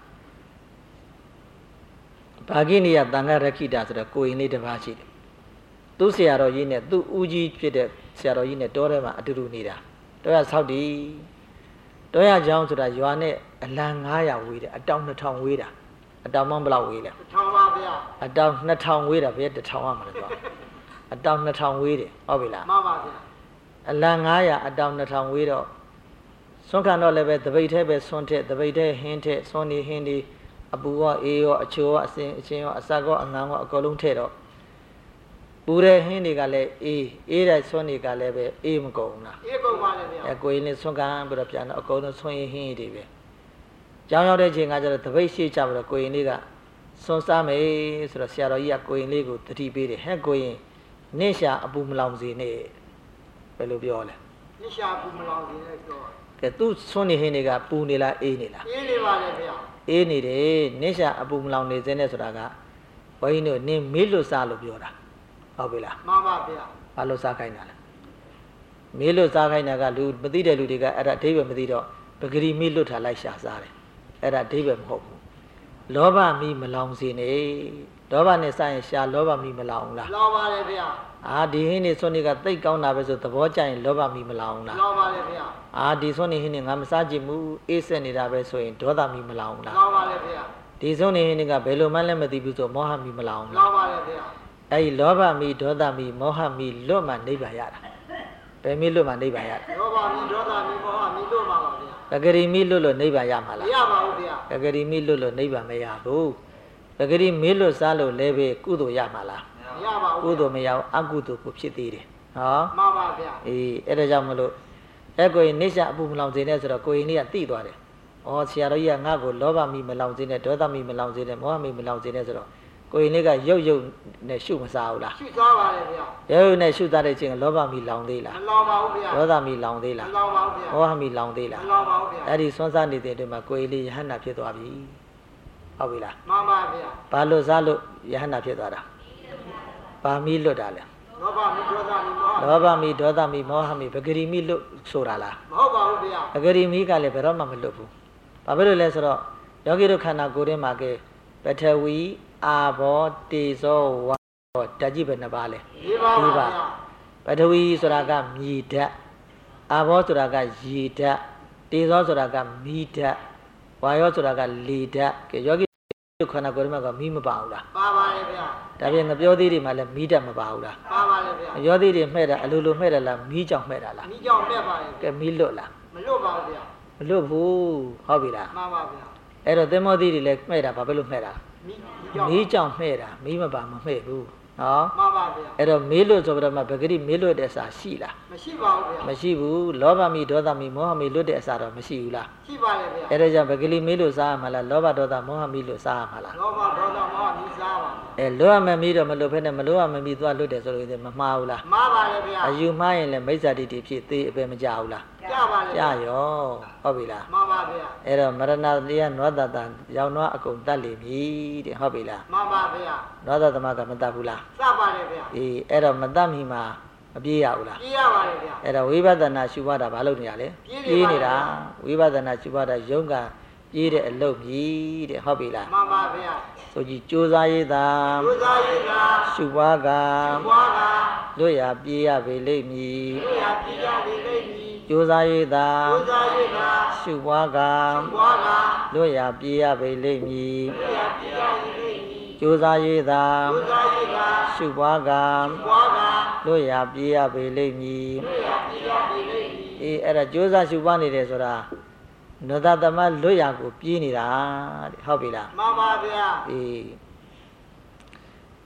ဘာဂိနိယတန်ခါရခိတဆိုတော့ကိုရင်လေးတစ်ပါးရှိတယ်သူ့ဆရာတော်ကြီးနဲ့သူ့ဦးကြီးဖြစ်တဲ့ဆရာတော်ကြီးနဲ့တောထဲမှာအတူတူနေတာတောရဆောက်တည်တောရကျောင်းဆိုတာရွာနဲ့အလံငါးရာဝေးတယ်အတောင်နှစ်ထောင်ဝေးတာအတောင်မှဘယ်လောက်ဝေးလဲတစ်ထောင်ပါဗျာအတောင်နှစ်ထောင်ဝေးတာဘယ်တစ်ထောင်ရမှာလဲဆိုအတောင်နှစ်ထောင်ဝေးတယ်ဟုတ်ပြီလားမှန်ပါဗျာအလံငါးရာအတောင်နှစ်ထောင်ဝေးတော့ဆွမ်းခံတော့လည်းပဲတပိတ်ထဲပဲဆွမ်းထက်တပိတ်ထဲဟင်းထက်ဆွမ်းနေဟင်းဒီအပူရောအေးရောအချိုရောအစင်အချင်းရောအစကောအငန်းရောအကုန်လုံးထည့်တော့ပူတဲ့ဟင်းတွေကလည်းအေးအေးတဲ့ဆွမ်းတွေကလည်းပဲအေးမကုန်ဘူးလားအေးကုန်ပါလေဗျာအဲကိုရင်လေးဆွမ်းခံပြီးတော့ပြန်တော့အကုန်လုံးဆွမ်းရင်ဟင်းတွေပဲကြောင်းရောက်တဲ့ချိန်ကကျတော့တပိတ်ရှိချပြီးတော့ကိုရင်လေးကဆွမ်းစားမယ်ဆိုတော့ဆရာတော်ကြီးကကိုရင်လေးကိုတတိပေးတယ်ဟဲ့ကိုရင်နင့်ရှာအပူမလောင်စေနဲ့ဘယ်လိုပြောလဲနင့်ရှာအပူမလောင်စေနဲ့ပြောကဲသူဆွမ်းနေဟင်းတွေကပူနေလားအေးနေလားအေးနေပါလေဗျာအေးနေတယ်နင့်ရှာအပူမလောင်နေစေနဲ့ဆိုတာကဘုန်းကြီးတို့နင်းမေးလို့စားလို့ပြောတာဟုတ်ပြီလားမှန်ပါဗျာဘာလို့စားခိုင်းတာလဲမေးလို့စားခိုင်းတာကလူမသိတဲ့လူတွေကအဲ့ဒါအဓိပ္ပာယ်မသိတော့ပဂရီမေးလွတ်ထားလိုက်ရှာစားတယ်အဲ့ဒါအဓိပ္ပာယ်မဟုတ်ဘူးလောဘမီမလောင်စေနဲ့လောဘနဲ့စားရင်ရှာလောဘမီမလောင်လားလောင်ပါလေဗျာအာဒီဟင်းနေစွန်းနေကသိတ်ကောင်းတာပဲဆိုသဘောကျရင်လောဘမီမလောင်လားလောင်ပါလေဗျာအာဒီစွန်းနေဟင်းနေငါမစားကြည့်ဘူးအေးဆက်နေတာပဲဆိုရင်ဒေါသမီမလောင်လားလောင်ပါလေဗျာဒီစွန်းနေဟင်းနေကဘယ်လိုမှလည်းမသိဘူးဆိုမောဟမီမလောင်လားလောင်ပါလေဗျာအဲ့ဒီလောဘမီဒေါသမီမောဟမီလွတ်မှနိဗ္ဗာန်ရတာဘယ်မီလွတ်မှနိဗ္ဗာန်ရတာလောဘမီဒေါသမီမောဟမီလွတ်မှာပါဗျာပဂရီမီလွတ်လို့နိဗ္ဗာန်ရမှာလားမရပါဘူးဗျာပဂရီမီလွတ်လို့နိဗ္ဗာန်မရဘူးပဂရီမေးလွတ်စားလို့လည်းပဲကုသိုလ်ရမှာလားမရပါဘူးကုသိုလ်မရဘူးအကုသိုလ်ကိုဖြစ်သေးတယ်ဟောမှန်ပါဗျာအေးအဲ့ဒါကြောင့်မလို့အဲ့ကိုရင်နေရှာအပူမလောင်စေနဲ့ဆိုတော့ကိုရင်လေးကတိသွားတယ်ဩဆရာတော်ကြီးကငါ့ကိုလောဘမီမလောင်စေနဲ့ဒေါသမီမလောင်စေနဲ့မောဟမီမလောင်စေနဲ့ဆိုတော့ကိုရင်လေးကရုပ်ရုပ်နဲ့ရှုမစားဘူးလားရှုစားပါလေဗျာရုပ်ရုပ်နဲ့ရှုစားတဲ့ချိန်လောဘမီလောင်သေးလားမလောင်ပါဘူးဗျာဒေါသမီလောင်သေးလားမလောင်ပါဘူးဗျာမောဟမီလောင်သေးလားမလောင်ပါဘူးဗျာအဲ့ဒီဆွမ်းစားနေတဲ့အတွင်းမှာကိုရင်လေးယဟန္တာဖြစ်သွားပြီဟုတ်ပြီလားမှန်ပါဗျာဘာလို့စားလို့ယဟန္တာဖြစ်သွားတာဘာမီလွတ်တာလဲလောဘမီဒေါသမီမောဟလောဘမီဒေါသမီမောဟမီပဂရီမီလွတ်ဆိုတာလားမဟုတ်ပါဘူးဗျာပဂရီမီကလည်းဘယ်တော့မှမလွတ်ဘူးဘာဖြစ်လို့လဲဆိုတော့ယောဂီတို့ခန္ဓာကိုယ်ထဲမှာကဲပထဝီအာဘောတေဇောဝါဓာတ်ကြီးပဲနှစ်ပါးလဲဒီပါပါပထဝီဆိုတာကမြေဓာတ်အာဘောဆိုတာကရေဓာတ်တေဇောဆိုတာကမီးဓာတ်ဝါယောဆိုတာကလေဓာတ်ကဲယောဂီတို့ခန္ဓာကိုယ်ထဲမှာကမီးမပါဘူးလားပါပါလေဗျာဒါပြင်ငပြောသေးတွေမှာလည်းမီးဓာတ်မပါဘူးလားပါပါလေဗျာယောသေးတွေမှဲ့တာအလိုလိုမှဲ့တယ်လားမီးကြောင့်မှဲ့တာလားမီးကြောင့်မှဲ့ပါလေကဲမီးလွတ်လားမလွတ်ပါဘူးဗျာမလွတ်ဘူးဟုတ်ပြီလားမှန်ပါဗျာအဲ့တော့သင်္ဘောသေးတွေလည်းမှဲ့တာဘာဖြစ်လို့မှဲ့တာမီးမီးကြောင့်မှဲ့တာမီးမပါမမှဲ့ဘူးနော်မှန်ပါဗျာအဲ့တော့မေးလွတ်ဆိုပြီးတော့မှပဂရိမေးလွတ်တဲ့အစာရှိလားမရှိပါဘူးဗျာမရှိဘူးလောဘမီဒေါသမီမောဟမီလွတ်တဲ့အစာတော့မရှိဘူးလားရှိပါလေဗျာအဲ့ဒါကြောင့်ပဂရိမေးလွတ်စားရမှာလားလောဘဒေါသမောဟမီလွတ်စားရမှာလားလောဘဒေါသမောဟမီစားပါအဲလွတ်ရမယ်မီတော့မလွတ်ဖက်နဲ့မလွတ်ရမယ်မီသွားလွတ်တယ်ဆိုလို့မမှားဘူးလားမှားပါလေဗျာအယူမှားရင်လည်းမိစ္ဆာတိတိဖြစ်သေးအပဲမကြဘူးလားကြပါလေကြာရောဟုတ်ပြီလားမှန်ပါဗျာအဲ့တော့မရဏတရားနွားတတရောင်နွားအကုန်တတ်လိမ့်မည်တဲ့ဟုတ်ပြီလားမှန်ပါဗျာနွားတသမကမတတ်ဘူးလားတတ်ပါလေဗျာအေးအဲ့တော့မတတ်မီမှာမပြေးရဘူးလားပြေးရပါလေဗျာအဲ့တော့ဝိပဿနာရှုမှတ်တာဘာလုပ်နေရလဲပြေးနေတာဝိပဿနာရှုမှတ်တာရုံးကပြေးတဲ့အလုပ်ကြီးတဲ့ဟုတ်ပြီလားမှန်ပါဗျာဆိုကြည်ကြိုးစားရည်သာကြိုးစားရည်သာရှုပွားကရှုပွားကလွတ်ရပြေးရပေလိမ့်မည်လွတ်ရပြေးရပေလိမ့်မည်ကြိုးစားရည်သာကြိုးစားရည်သာရှုပွားကရှုပွားကလွတ်ရပြေးရပေလိမ့်မည်လွတ်ရပြေးရပေလိမ့်မည်ကြိုးစားရည်သာကြိုးစားရည်သာရှုပွားကရှုပွားကလွတ်ရပြေးရပေလိမ့်မည်လွတ်ရပြေးရပေလိမ့်မည်အေးအဲ့ဒါကြိုးစားရှုပွားနေတယ်ဆိုတာနတသမလွတ်ရကိုပြေးနေတာတဲ့ဟုတ်ပြီလားမှန်ပါဗျာအေး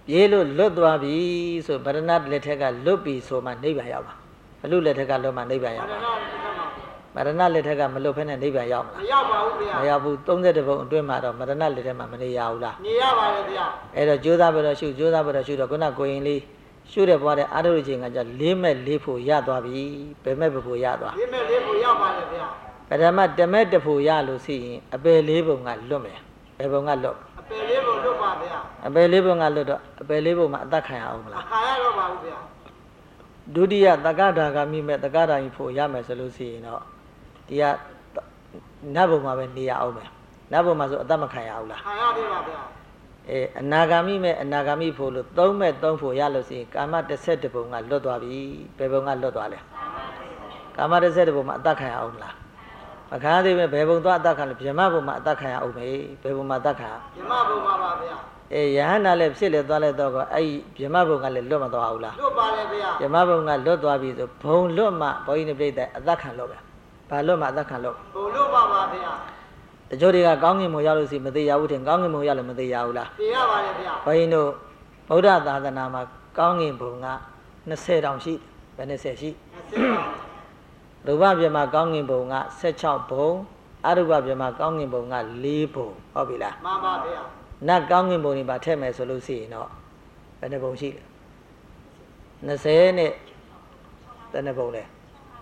ပြေးလို့လွတ်သွားပြီဆိုဗရဏလက်ထက်ကလွတ်ပြီဆိုမှနိဗ္ဗာန်ရောက်မှာဘလူလက်ထက်ကလွတ်မှနိဗ္ဗာန်ရောက်မှာမရဏလက်ထက်ကမလွတ်ဖဲနဲ့နိဗ္ဗာန်ရောက်မှာမရောက်ပါဘူးဗျာမရောက်ဘူးသုံး၁ဘုံအတွင်းမှာတော့မရဏလက်ထက်မှာမနေရဘူးလားနေရပါတယ်ဗျာအဲ့တော့ကြိုးစားပြီးတော့ရှုကြိုးစားပြီးတော့ရှုတော့ခုနကိုရင်လေးရှုတဲ့ပွားတဲ့အာရုံချိန်ကကြလေးမဲ့လေးဖို့ရသွားပြီဘယ်မဲ့ဖို့ရသွားလေးမဲ့လေးဖို့ရောက်ပါတယ်ဗျာပထမတမဲ့တဖို့ရလို့ရှိရင်အပယ်လေးပုံကလွတ်မယ်ဘယ်ပုံကလွတ်အပယ်လေးပုံလွတ်ပါဗျာအပယ်လေးပုံကလွတ်တော့အပယ်လေးပုံမှာအသက်ခံရအောင်မလားခံရတော့ပါဘူးဗျာဒုတိယတက္ကဒါဂာမိမဲ့တက္ကဒါကြီးဖို့ရမယ်ဆိုလို့ရှိရင်တော့ဒီကနတ်ဘုံမှာပဲနေရအောင်မယ်နတ်ဘုံမှာဆိုအသက်မခံရဘူးလားခံရပြီပါဗျာအဲအနာဂါမိမဲ့အနာဂါမိဖို့လို့သုံးမဲ့သုံးဖို့ရလို့ရှိရင်ကာမတစ်ဆက်တဘုံကလွတ်သွားပြီဘယ်ဘုံကလွတ်သွားလဲကာမတစ်ဆက်တဘုံမှာအသက်ခံရအောင်မလားမခံသေးပဲဘယ်ဘုံသွားအသက်ခံလဲဗြဟ္မဘုံမှာအသက်ခံရအောင်မေဘယ်ဘုံမှာအသက်ခံရဗြဟ္မဘုံမှာပါဗျာအဲယဟန္တာလည်းဖြစ်လေသွားလဲတော့ကအဲ့ဗြဟ္မဘုံကလည်းလွတ်မသွားဘူးလားလွတ်ပါလေဗျာဗြဟ္မဘုံကလွတ်သွားပြီဆိုဘုံလွတ်မှဘုန်းကြီးနေပြိတ္တအသက်ခံလို့ပဲဘာလွတ်မှအသက်ခံလို့ဘုံလွတ်ပါပါဗျာတချို့တွေကကောင်းကင်ဘုံရောက်လို့စီမသေးရဘူးတင်ကောင်းကင်ဘုံရောက်လို့မသေးရဘူးလားသိရပါတယ်ဗျာဘုန်းကြီးတို့ဗုဒ္ဓသာသနာမှာကောင်းကင်ဘုံက၂၀တောင်ရှိဘယ်၂၀ရှိရူပပြမကောင်းကင်ဘုံက၁၆ဘုံအရူပပြမကောင်းကင်ဘုံက၄ဘုံဟုတ်ပြီလားမှန်ပါဗျာနတ်ကောင်းကင်ဘုံတွေပါထည့်မယ်ဆိုလို့ရှိရင်တော့ဘယ်နှဘုံရှိလဲ၂၀နဲ့ဘယ်နှဘုံလဲ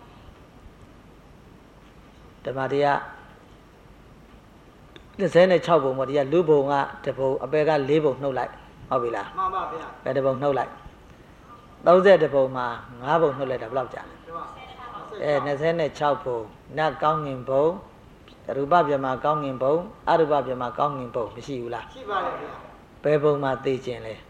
ဓမ္မတရား၂၆ဘုံပေါ့ဒီကလူဘုံကတဘုံအပယ်က၄ဘုံနှုတ်လိုက်ဟုတ်ပြီလားမှန်ပါဗျာဘယ်တဘုံနှုတ်လိုက်၃၁ဘုံမှာ၅ဘုံနှုတ်လိုက်တာဘယ်လောက်ကြာလဲအဲ၂၆ဘုံနတ်ကောင်းငင်ဘုံရူပပြမကောင်းငင်ဘုံအရူပပြမကောင်းငင်ဘုံမရှိဘူးလားရှိပါတယ်ဗျာဘယ်ဘုံမှာသိကျင်လဲ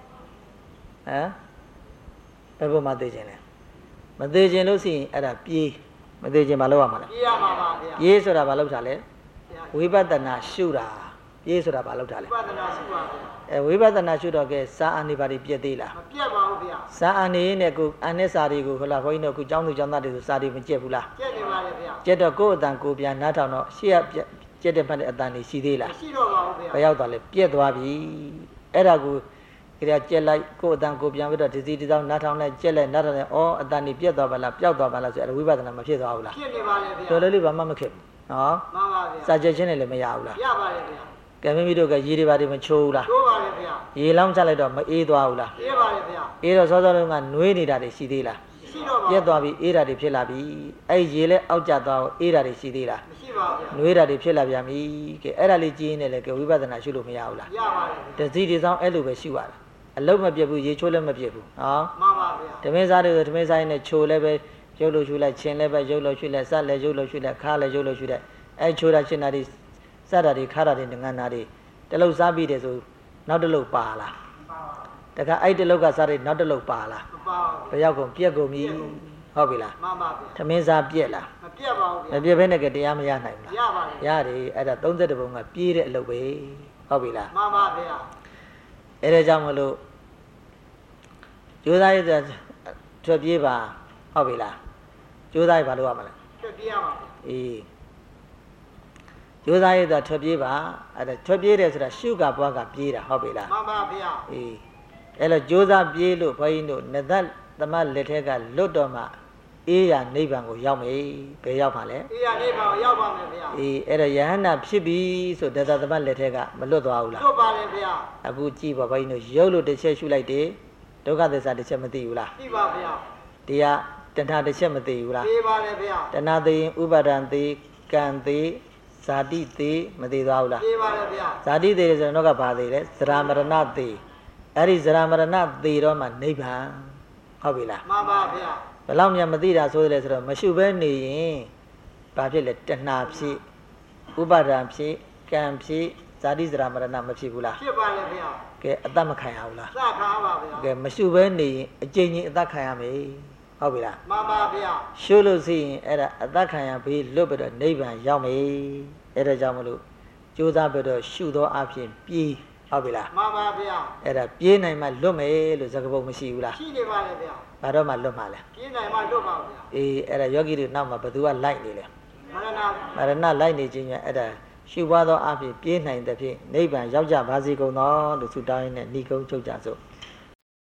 ဟမ်ဘယ်ဘုံမှာသိကျင်လဲမသိကျင်လို့ရှိရင်အဲ့ဒါပြေးမသိကျင်မလုပ်ရမှာလားပြေးရမှာပါဗျာပြေးဆိုတာဘာလုပ်တာလဲဝိပဿနာရှုတာပြေးဆိုတာဘာလုပ်တာလဲဝိပဿနာရှုပါဗျာအဲဝိပဿနာရှုတော့ကဲစာအာနိပါတိပြည့်သေးလားမပြည့်ပါဘူးဗျာစာအာနိနဲ့ကိုအနိစာတွေကိုခလားဘုန်းကြီးတို့အခုကျောင်းသူကျောင်းသားတွေဆိုစာတွေမကျက်ဘူးလားကျက်နေပါလေဗျာကျက်တော့ကိုယ်အတန်ကိုပြန်နားထောင်တော့ရှေ့ကကျက်တဲ့ဖက်တဲ့အတန်တွေရှိသေးလားမရှိတော့ပါဘူးဗျာဘယ်ရောက်သွားလဲပြည့်သွားပြီအဲ့ဒါကိုကြရကျက်လိုက်ကိုယ်အတန်ကိုပြန်ပြီးတော့ဒီစီဒီဆောင်နားထောင်လိုက်ကျက်လိုက်နားထောင်လိုက်ဩအတန်တွေပြည့်သွားပါလားပျောက်သွားပါလားဆိုအဲ့ဒါဝိပဿနာမဖြစ်သွားဘူးလားဖြစ်နေပါလေဗျာတော်လေးလေးဘာမှမဖြစ်ဘူးနော်မှန်ပါဗျာစာချက်ချင်းနဲ့လည်းမရဘူးလားရပါတယ်ဗျာကဲမိမိတို့ကရေတွေပါတွေမချိုးဘူးလားချိုးပါတယ်ဗျာရေလောင်းချလိုက်တော့မအေးသွားဘူးလားအေးပါတယ်ဗျာအေးတော့စောစောတုန်းကနှွေးနေတာတွေရှိသေးလားရှိတော့ပါပြက်သွားပြီအေးတာတွေဖြစ်လာပြီအဲ့ရေလဲအောက်ကျသွားအေးတာတွေရှိသေးလားမရှိပါဘူးဗျာနှွေးတာတွေဖြစ်လာပြန်ပြီကဲအဲ့ဒါလေးကြည့်နေလေကဲဝိပဿနာရှုလို့မရဘူးလားရပါတယ်တစီဒီဆောင်အဲ့လိုပဲရှုရတယ်အလုံးမပြတ်ဘူးရေချိုးလည်းမပြတ်ဘူးနော်မှန်ပါဗျာဓမင်းစားတွေဆိုဓမင်းစားရင်းနဲ့ချိုးလည်းပဲရုပ်လို့ရှုလိုက်ခြင်းလည်းပဲရုပ်လို့ရှုလိုက်စလည်းရုပ်လို့ရှုလိုက်ခါလည်းရုပ်လို့ရှုလိုက်အဲ့ချိုးတာရှင်းတာတွေစတာတွေခါတာတွေငန်းတာတွေတလုံးစားပြီးတယ်ဆိုနောက်တစ်လုံးပါလားတခါအဲ့တစ်လုံးကစားတယ်နောက်တစ်လုံးပါလားမပါဘူးဘယ်ရောက်ကုန်ပြက်ကုန်ပြီဟုတ်ပြီလားမှန်ပါဗျာသမင်းစားပြက်လားမပြက်ပါဘူးဗျာမပြက်ဘဲနဲ့ကတရားမရနိုင်ဘူးလားရပါတယ်ရတယ်အဲ့ဒါ၃၁ဘုံကပြေးတဲ့အလုပ်ပဲဟုတ်ပြီလားမှန်ပါဗျာအဲ့ဒါကြောင့်မလို့ကြိုးစားရတဲ့ထွက်ပြေးပါဟုတ်ပြီလားကြိုးစားရပါလို့ရမလားထွက်ပြေးရပါအေးကြိုးစားရတဲ့ထွက်ပြေးပါအဲ့ဒါထွက်ပြေးတယ်ဆိုတာရှုကပွားကပြေးတာဟုတ်ပြီလားမှန်ပါဗျာအေးအဲ့လိုကြိုးစားပြေးလို့ဘုန်းကြီးတို့နသသမလက်ထက်ကလွတ်တော့မှအေးရနိဗ္ဗာန်ကိုရောက်မယ်ဘယ်ရောက်ပါလဲအေးရနိဗ္ဗာန်ကိုရောက်ပါမယ်ဗျာအေးအဲ့ဒါယဟန္တာဖြစ်ပြီဆိုနသသမလက်ထက်ကမလွတ်သွားဘူးလားလွတ်ပါလေဗျာအခုကြည့်ပါဘုန်းကြီးတို့ရုပ်လို့တစ်ချက်ရှုလိုက်တယ်ဒုက္ခသစ္စာတစ်ချက်မသိဘူးလားသိပါဗျာတရားတဏှာတစ်ချက်မသိဘူးလားသိပါလေဗျာတဏှာသိရင်ဥပါဒံသိကံသိဇာတိသေးမသေးသွားဘူးလားသေးပါလေဗျာဇာတိသေးတယ်ဆိုတော့ကဘာသေးလဲဇရာမရဏသေးအဲ့ဒီဇရာမရဏသေးတော့မှနိဗ္ဗာန်ဟုတ်ပြီလားမှန်ပါဗျာဘယ်လောက်များမသိတာဆိုရလဲဆိုတော့မရှုဘဲနေရင်ဘာဖြစ်လဲတဏှာဖြစ်ဥပါဒံဖြစ်ကံဖြစ်ဇာတိဇရာမရဏမဖြစ်ဘူးလားဖြစ်ပါလေဗျာကဲအတတ်မခံရဘူးလားသတ်ခံရပါဗျာကဲမရှုဘဲနေရင်အကျဉ်းချင်းအတတ်ခံရမယ်ဟုတ်ပြီလားမှန်ပါဗျာရှုလို့ရှိရင်အဲ့ဒါအသက်ခံရပြီးလွတ်ပြီးတော့နိဗ္ဗာန်ရောက်မယ်အဲ့ဒါကြောင့်မလို့ကြိုးစားပြီးတော့ရှုသောအဖြစ်ပြေးဟုတ်ပြီလားမှန်ပါဗျာအဲ့ဒါပြေးနိုင်မှလွတ်မယ်လို့စကားပုံမရှိဘူးလားရှိနေပါလေဗျာဘာတော့မှလွတ်မှာလဲပြေးနိုင်မှလွတ်ပါဗျာအေးအဲ့ဒါယောဂီတွေနောက်မှာဘသူကလိုက်နေလဲမရဏမရဏလိုက်နေခြင်းရဲ့အဲ့ဒါရှုပွားသောအဖြစ်ပြေးနိုင်တဲ့ဖြင့်နိဗ္ဗာန်ရောက်ကြပါစေကုန်သောလို့ဆုတောင်းရင်းနဲ့ဏိကုံးချုပ်ကြစို့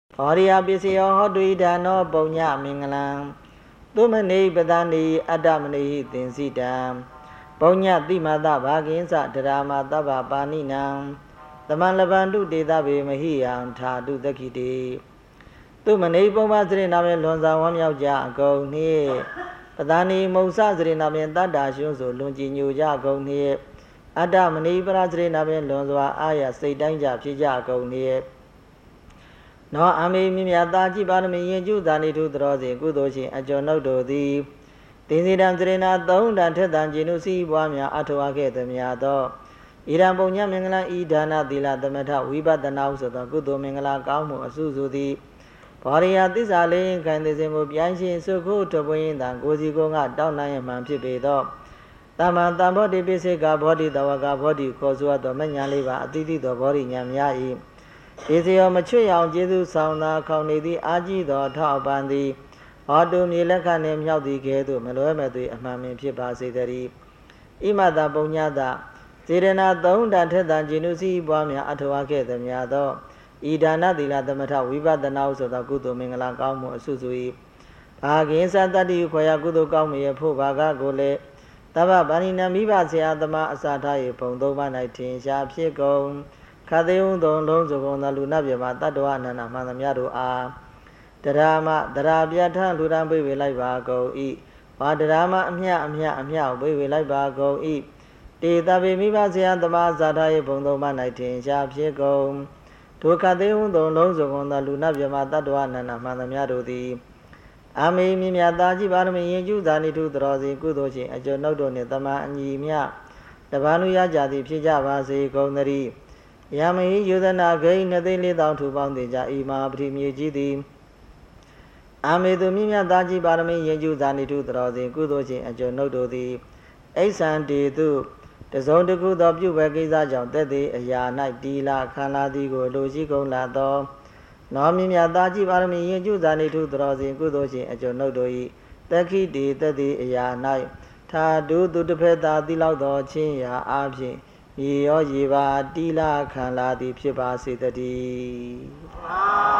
ဘောရိယပစ္စယောဟောတုဣဒနောပုံညမင်္ဂလံသုမနိပဒနိအတ္တမနိသင်္စိတံပုံညတိမတဘာကိဉ္စဒရာမတဗ္ဗပါဏိနံသမံလဗန္တုတေသဗေမဟိယံထာတုသက္ခိတိသုမနိပုံမစရိနာမေလွန်စာဝမ်းမြောက်ကြအကုန်နှင့်ပဒနိမုံစစရိနာမေတတ္တာရှုံးဆိုလွန်ကြည်ညိုကြအကုန်နှင့်အတ္တမနိပရစရိနာမေလွန်စွာအာရစိတ်တိုင်းကြဖြစ်ကြအကုန်နှင့်နောအမေမြမြတာကြည်ပါရမီယင်ကျုသာနိထုသရောစီကုသိုလ်ရှင်အကျော်နှုတ်တို့သည်တင်စီတံစရိနာသုံးတန်ထက်တန်ကျင်ုစီပွားများအထောအခဲ့သည်များသောဣရံပုံညမင်္ဂလာဤဒါနသီလသမထဝိပဿနာဟုဆိုသောကုသိုလ်မင်္ဂလာကောင်းမှုအစုစုသည်ဘောရိယသစ္စာလေးခံသိစဉ်ကိုပြိုင်ရှင်စုခုထပွင့်တံကိုစီကိုငါတောင်းနိုင်ရမှန်ဖြစ်ပေသောတမန်တံဘောဓိပိစိကဘောဓိတဝကဘောဓိခေါ်ဆိုသောမညာလေးပါအတိတိသောဘောဓိညာများ၏ဒီစီရောမချွတ်အောင်ကျေးဇူးဆောင်သာခေါနေသည့်အာကြီးသောထောက်ပံသည်ဟောတုမြေလက်ခနှင့်မြောက်သည်ကဲ့သို့မလွဲမဲ့သွေအမှန်ပင်ဖြစ်ပါစေတည်းဣမတပုံညတစေရနာသုံးတန်ထက်တန်ကျင်ုစီပွားများအထောအခဲ့သည်များသောဤဒါနသီလသမထဝိပဿနာဟုဆိုသောကုသိုလ်မင်္ဂလာကောင်းမှုအစုစု၏ဘာဂင်္စတတ္တိခွေယကုသိုလ်ကောင်းမှုရဖို့ဘာကကိုလည်းတဗ္ဗဗာဏိနမိဘဆရာသမားအစာထား၏ဘုံသုံးပါး၌ထင်ရှားဖြစ်ကုန်ခသေဟုသုံးလုံးစုံကုန်သောလူနာပြမတတ္တဝအနန္တမှန်သမျှတို့အားတရာမတရာပြဋ္ဌာန်းလူရန်ပိဝေလိုက်ပါကုန်၏ဘာတရာမအမြအမြအမြပိဝေလိုက်ပါကုန်၏တေတဗေမိဘဆရာသမားအစာထား၏ဘုံသုံးပါး၌ထင်ရှားဖြစ်ကုန်ဒုက္ခသေးဟုသုံးလုံးစုံကုန်သောလူနာပြမတတ္တဝအနန္တမှန်သမျှတို့သည်အမေမြမြတာကြည်ပါရမီယင်ကျုသာနိထုသရောစီကုသိုလ်ရှင်အကျော်နှုတ်တို့နှင့်တမန်အညီမြတပန်းလူရကြသည်ဖြစ်ကြပါစေကုန်သတည်းယမဟိယုဒနာဂိနှစ်သိန်းလေးသောထူပေါင်းတင်ကြဤမဟာပတိမြေကြီးသည်အမေသူမြမြတာကြည်ပါရမီယင်ကျုသာနိထုသရောစီကုသိုလ်ရှင်အကျော်နှုတ်တို့သည်အိဆံတေတုတစုံတစ်ခုသောပြုဝဲကိစ္စကြောင့်တက်သည်အရာ၌တီလာခံလာသည်ကိုလိုရှိကုန်လာသောနောမြမြတာကြည်ပါရမီယင်ကျုသာနိထုသရောစီကုသိုလ်ရှင်အကျော်နှုတ်တို့၏တက္ခိတေတက်သည်အရာ၌ထာဒုသူတစ်ဖက်သာတိလောက်သောချင်းရာအားဖြင့်ရေရောရေပါတီလာခံလာသည်ဖြစ်ပါစေတည်း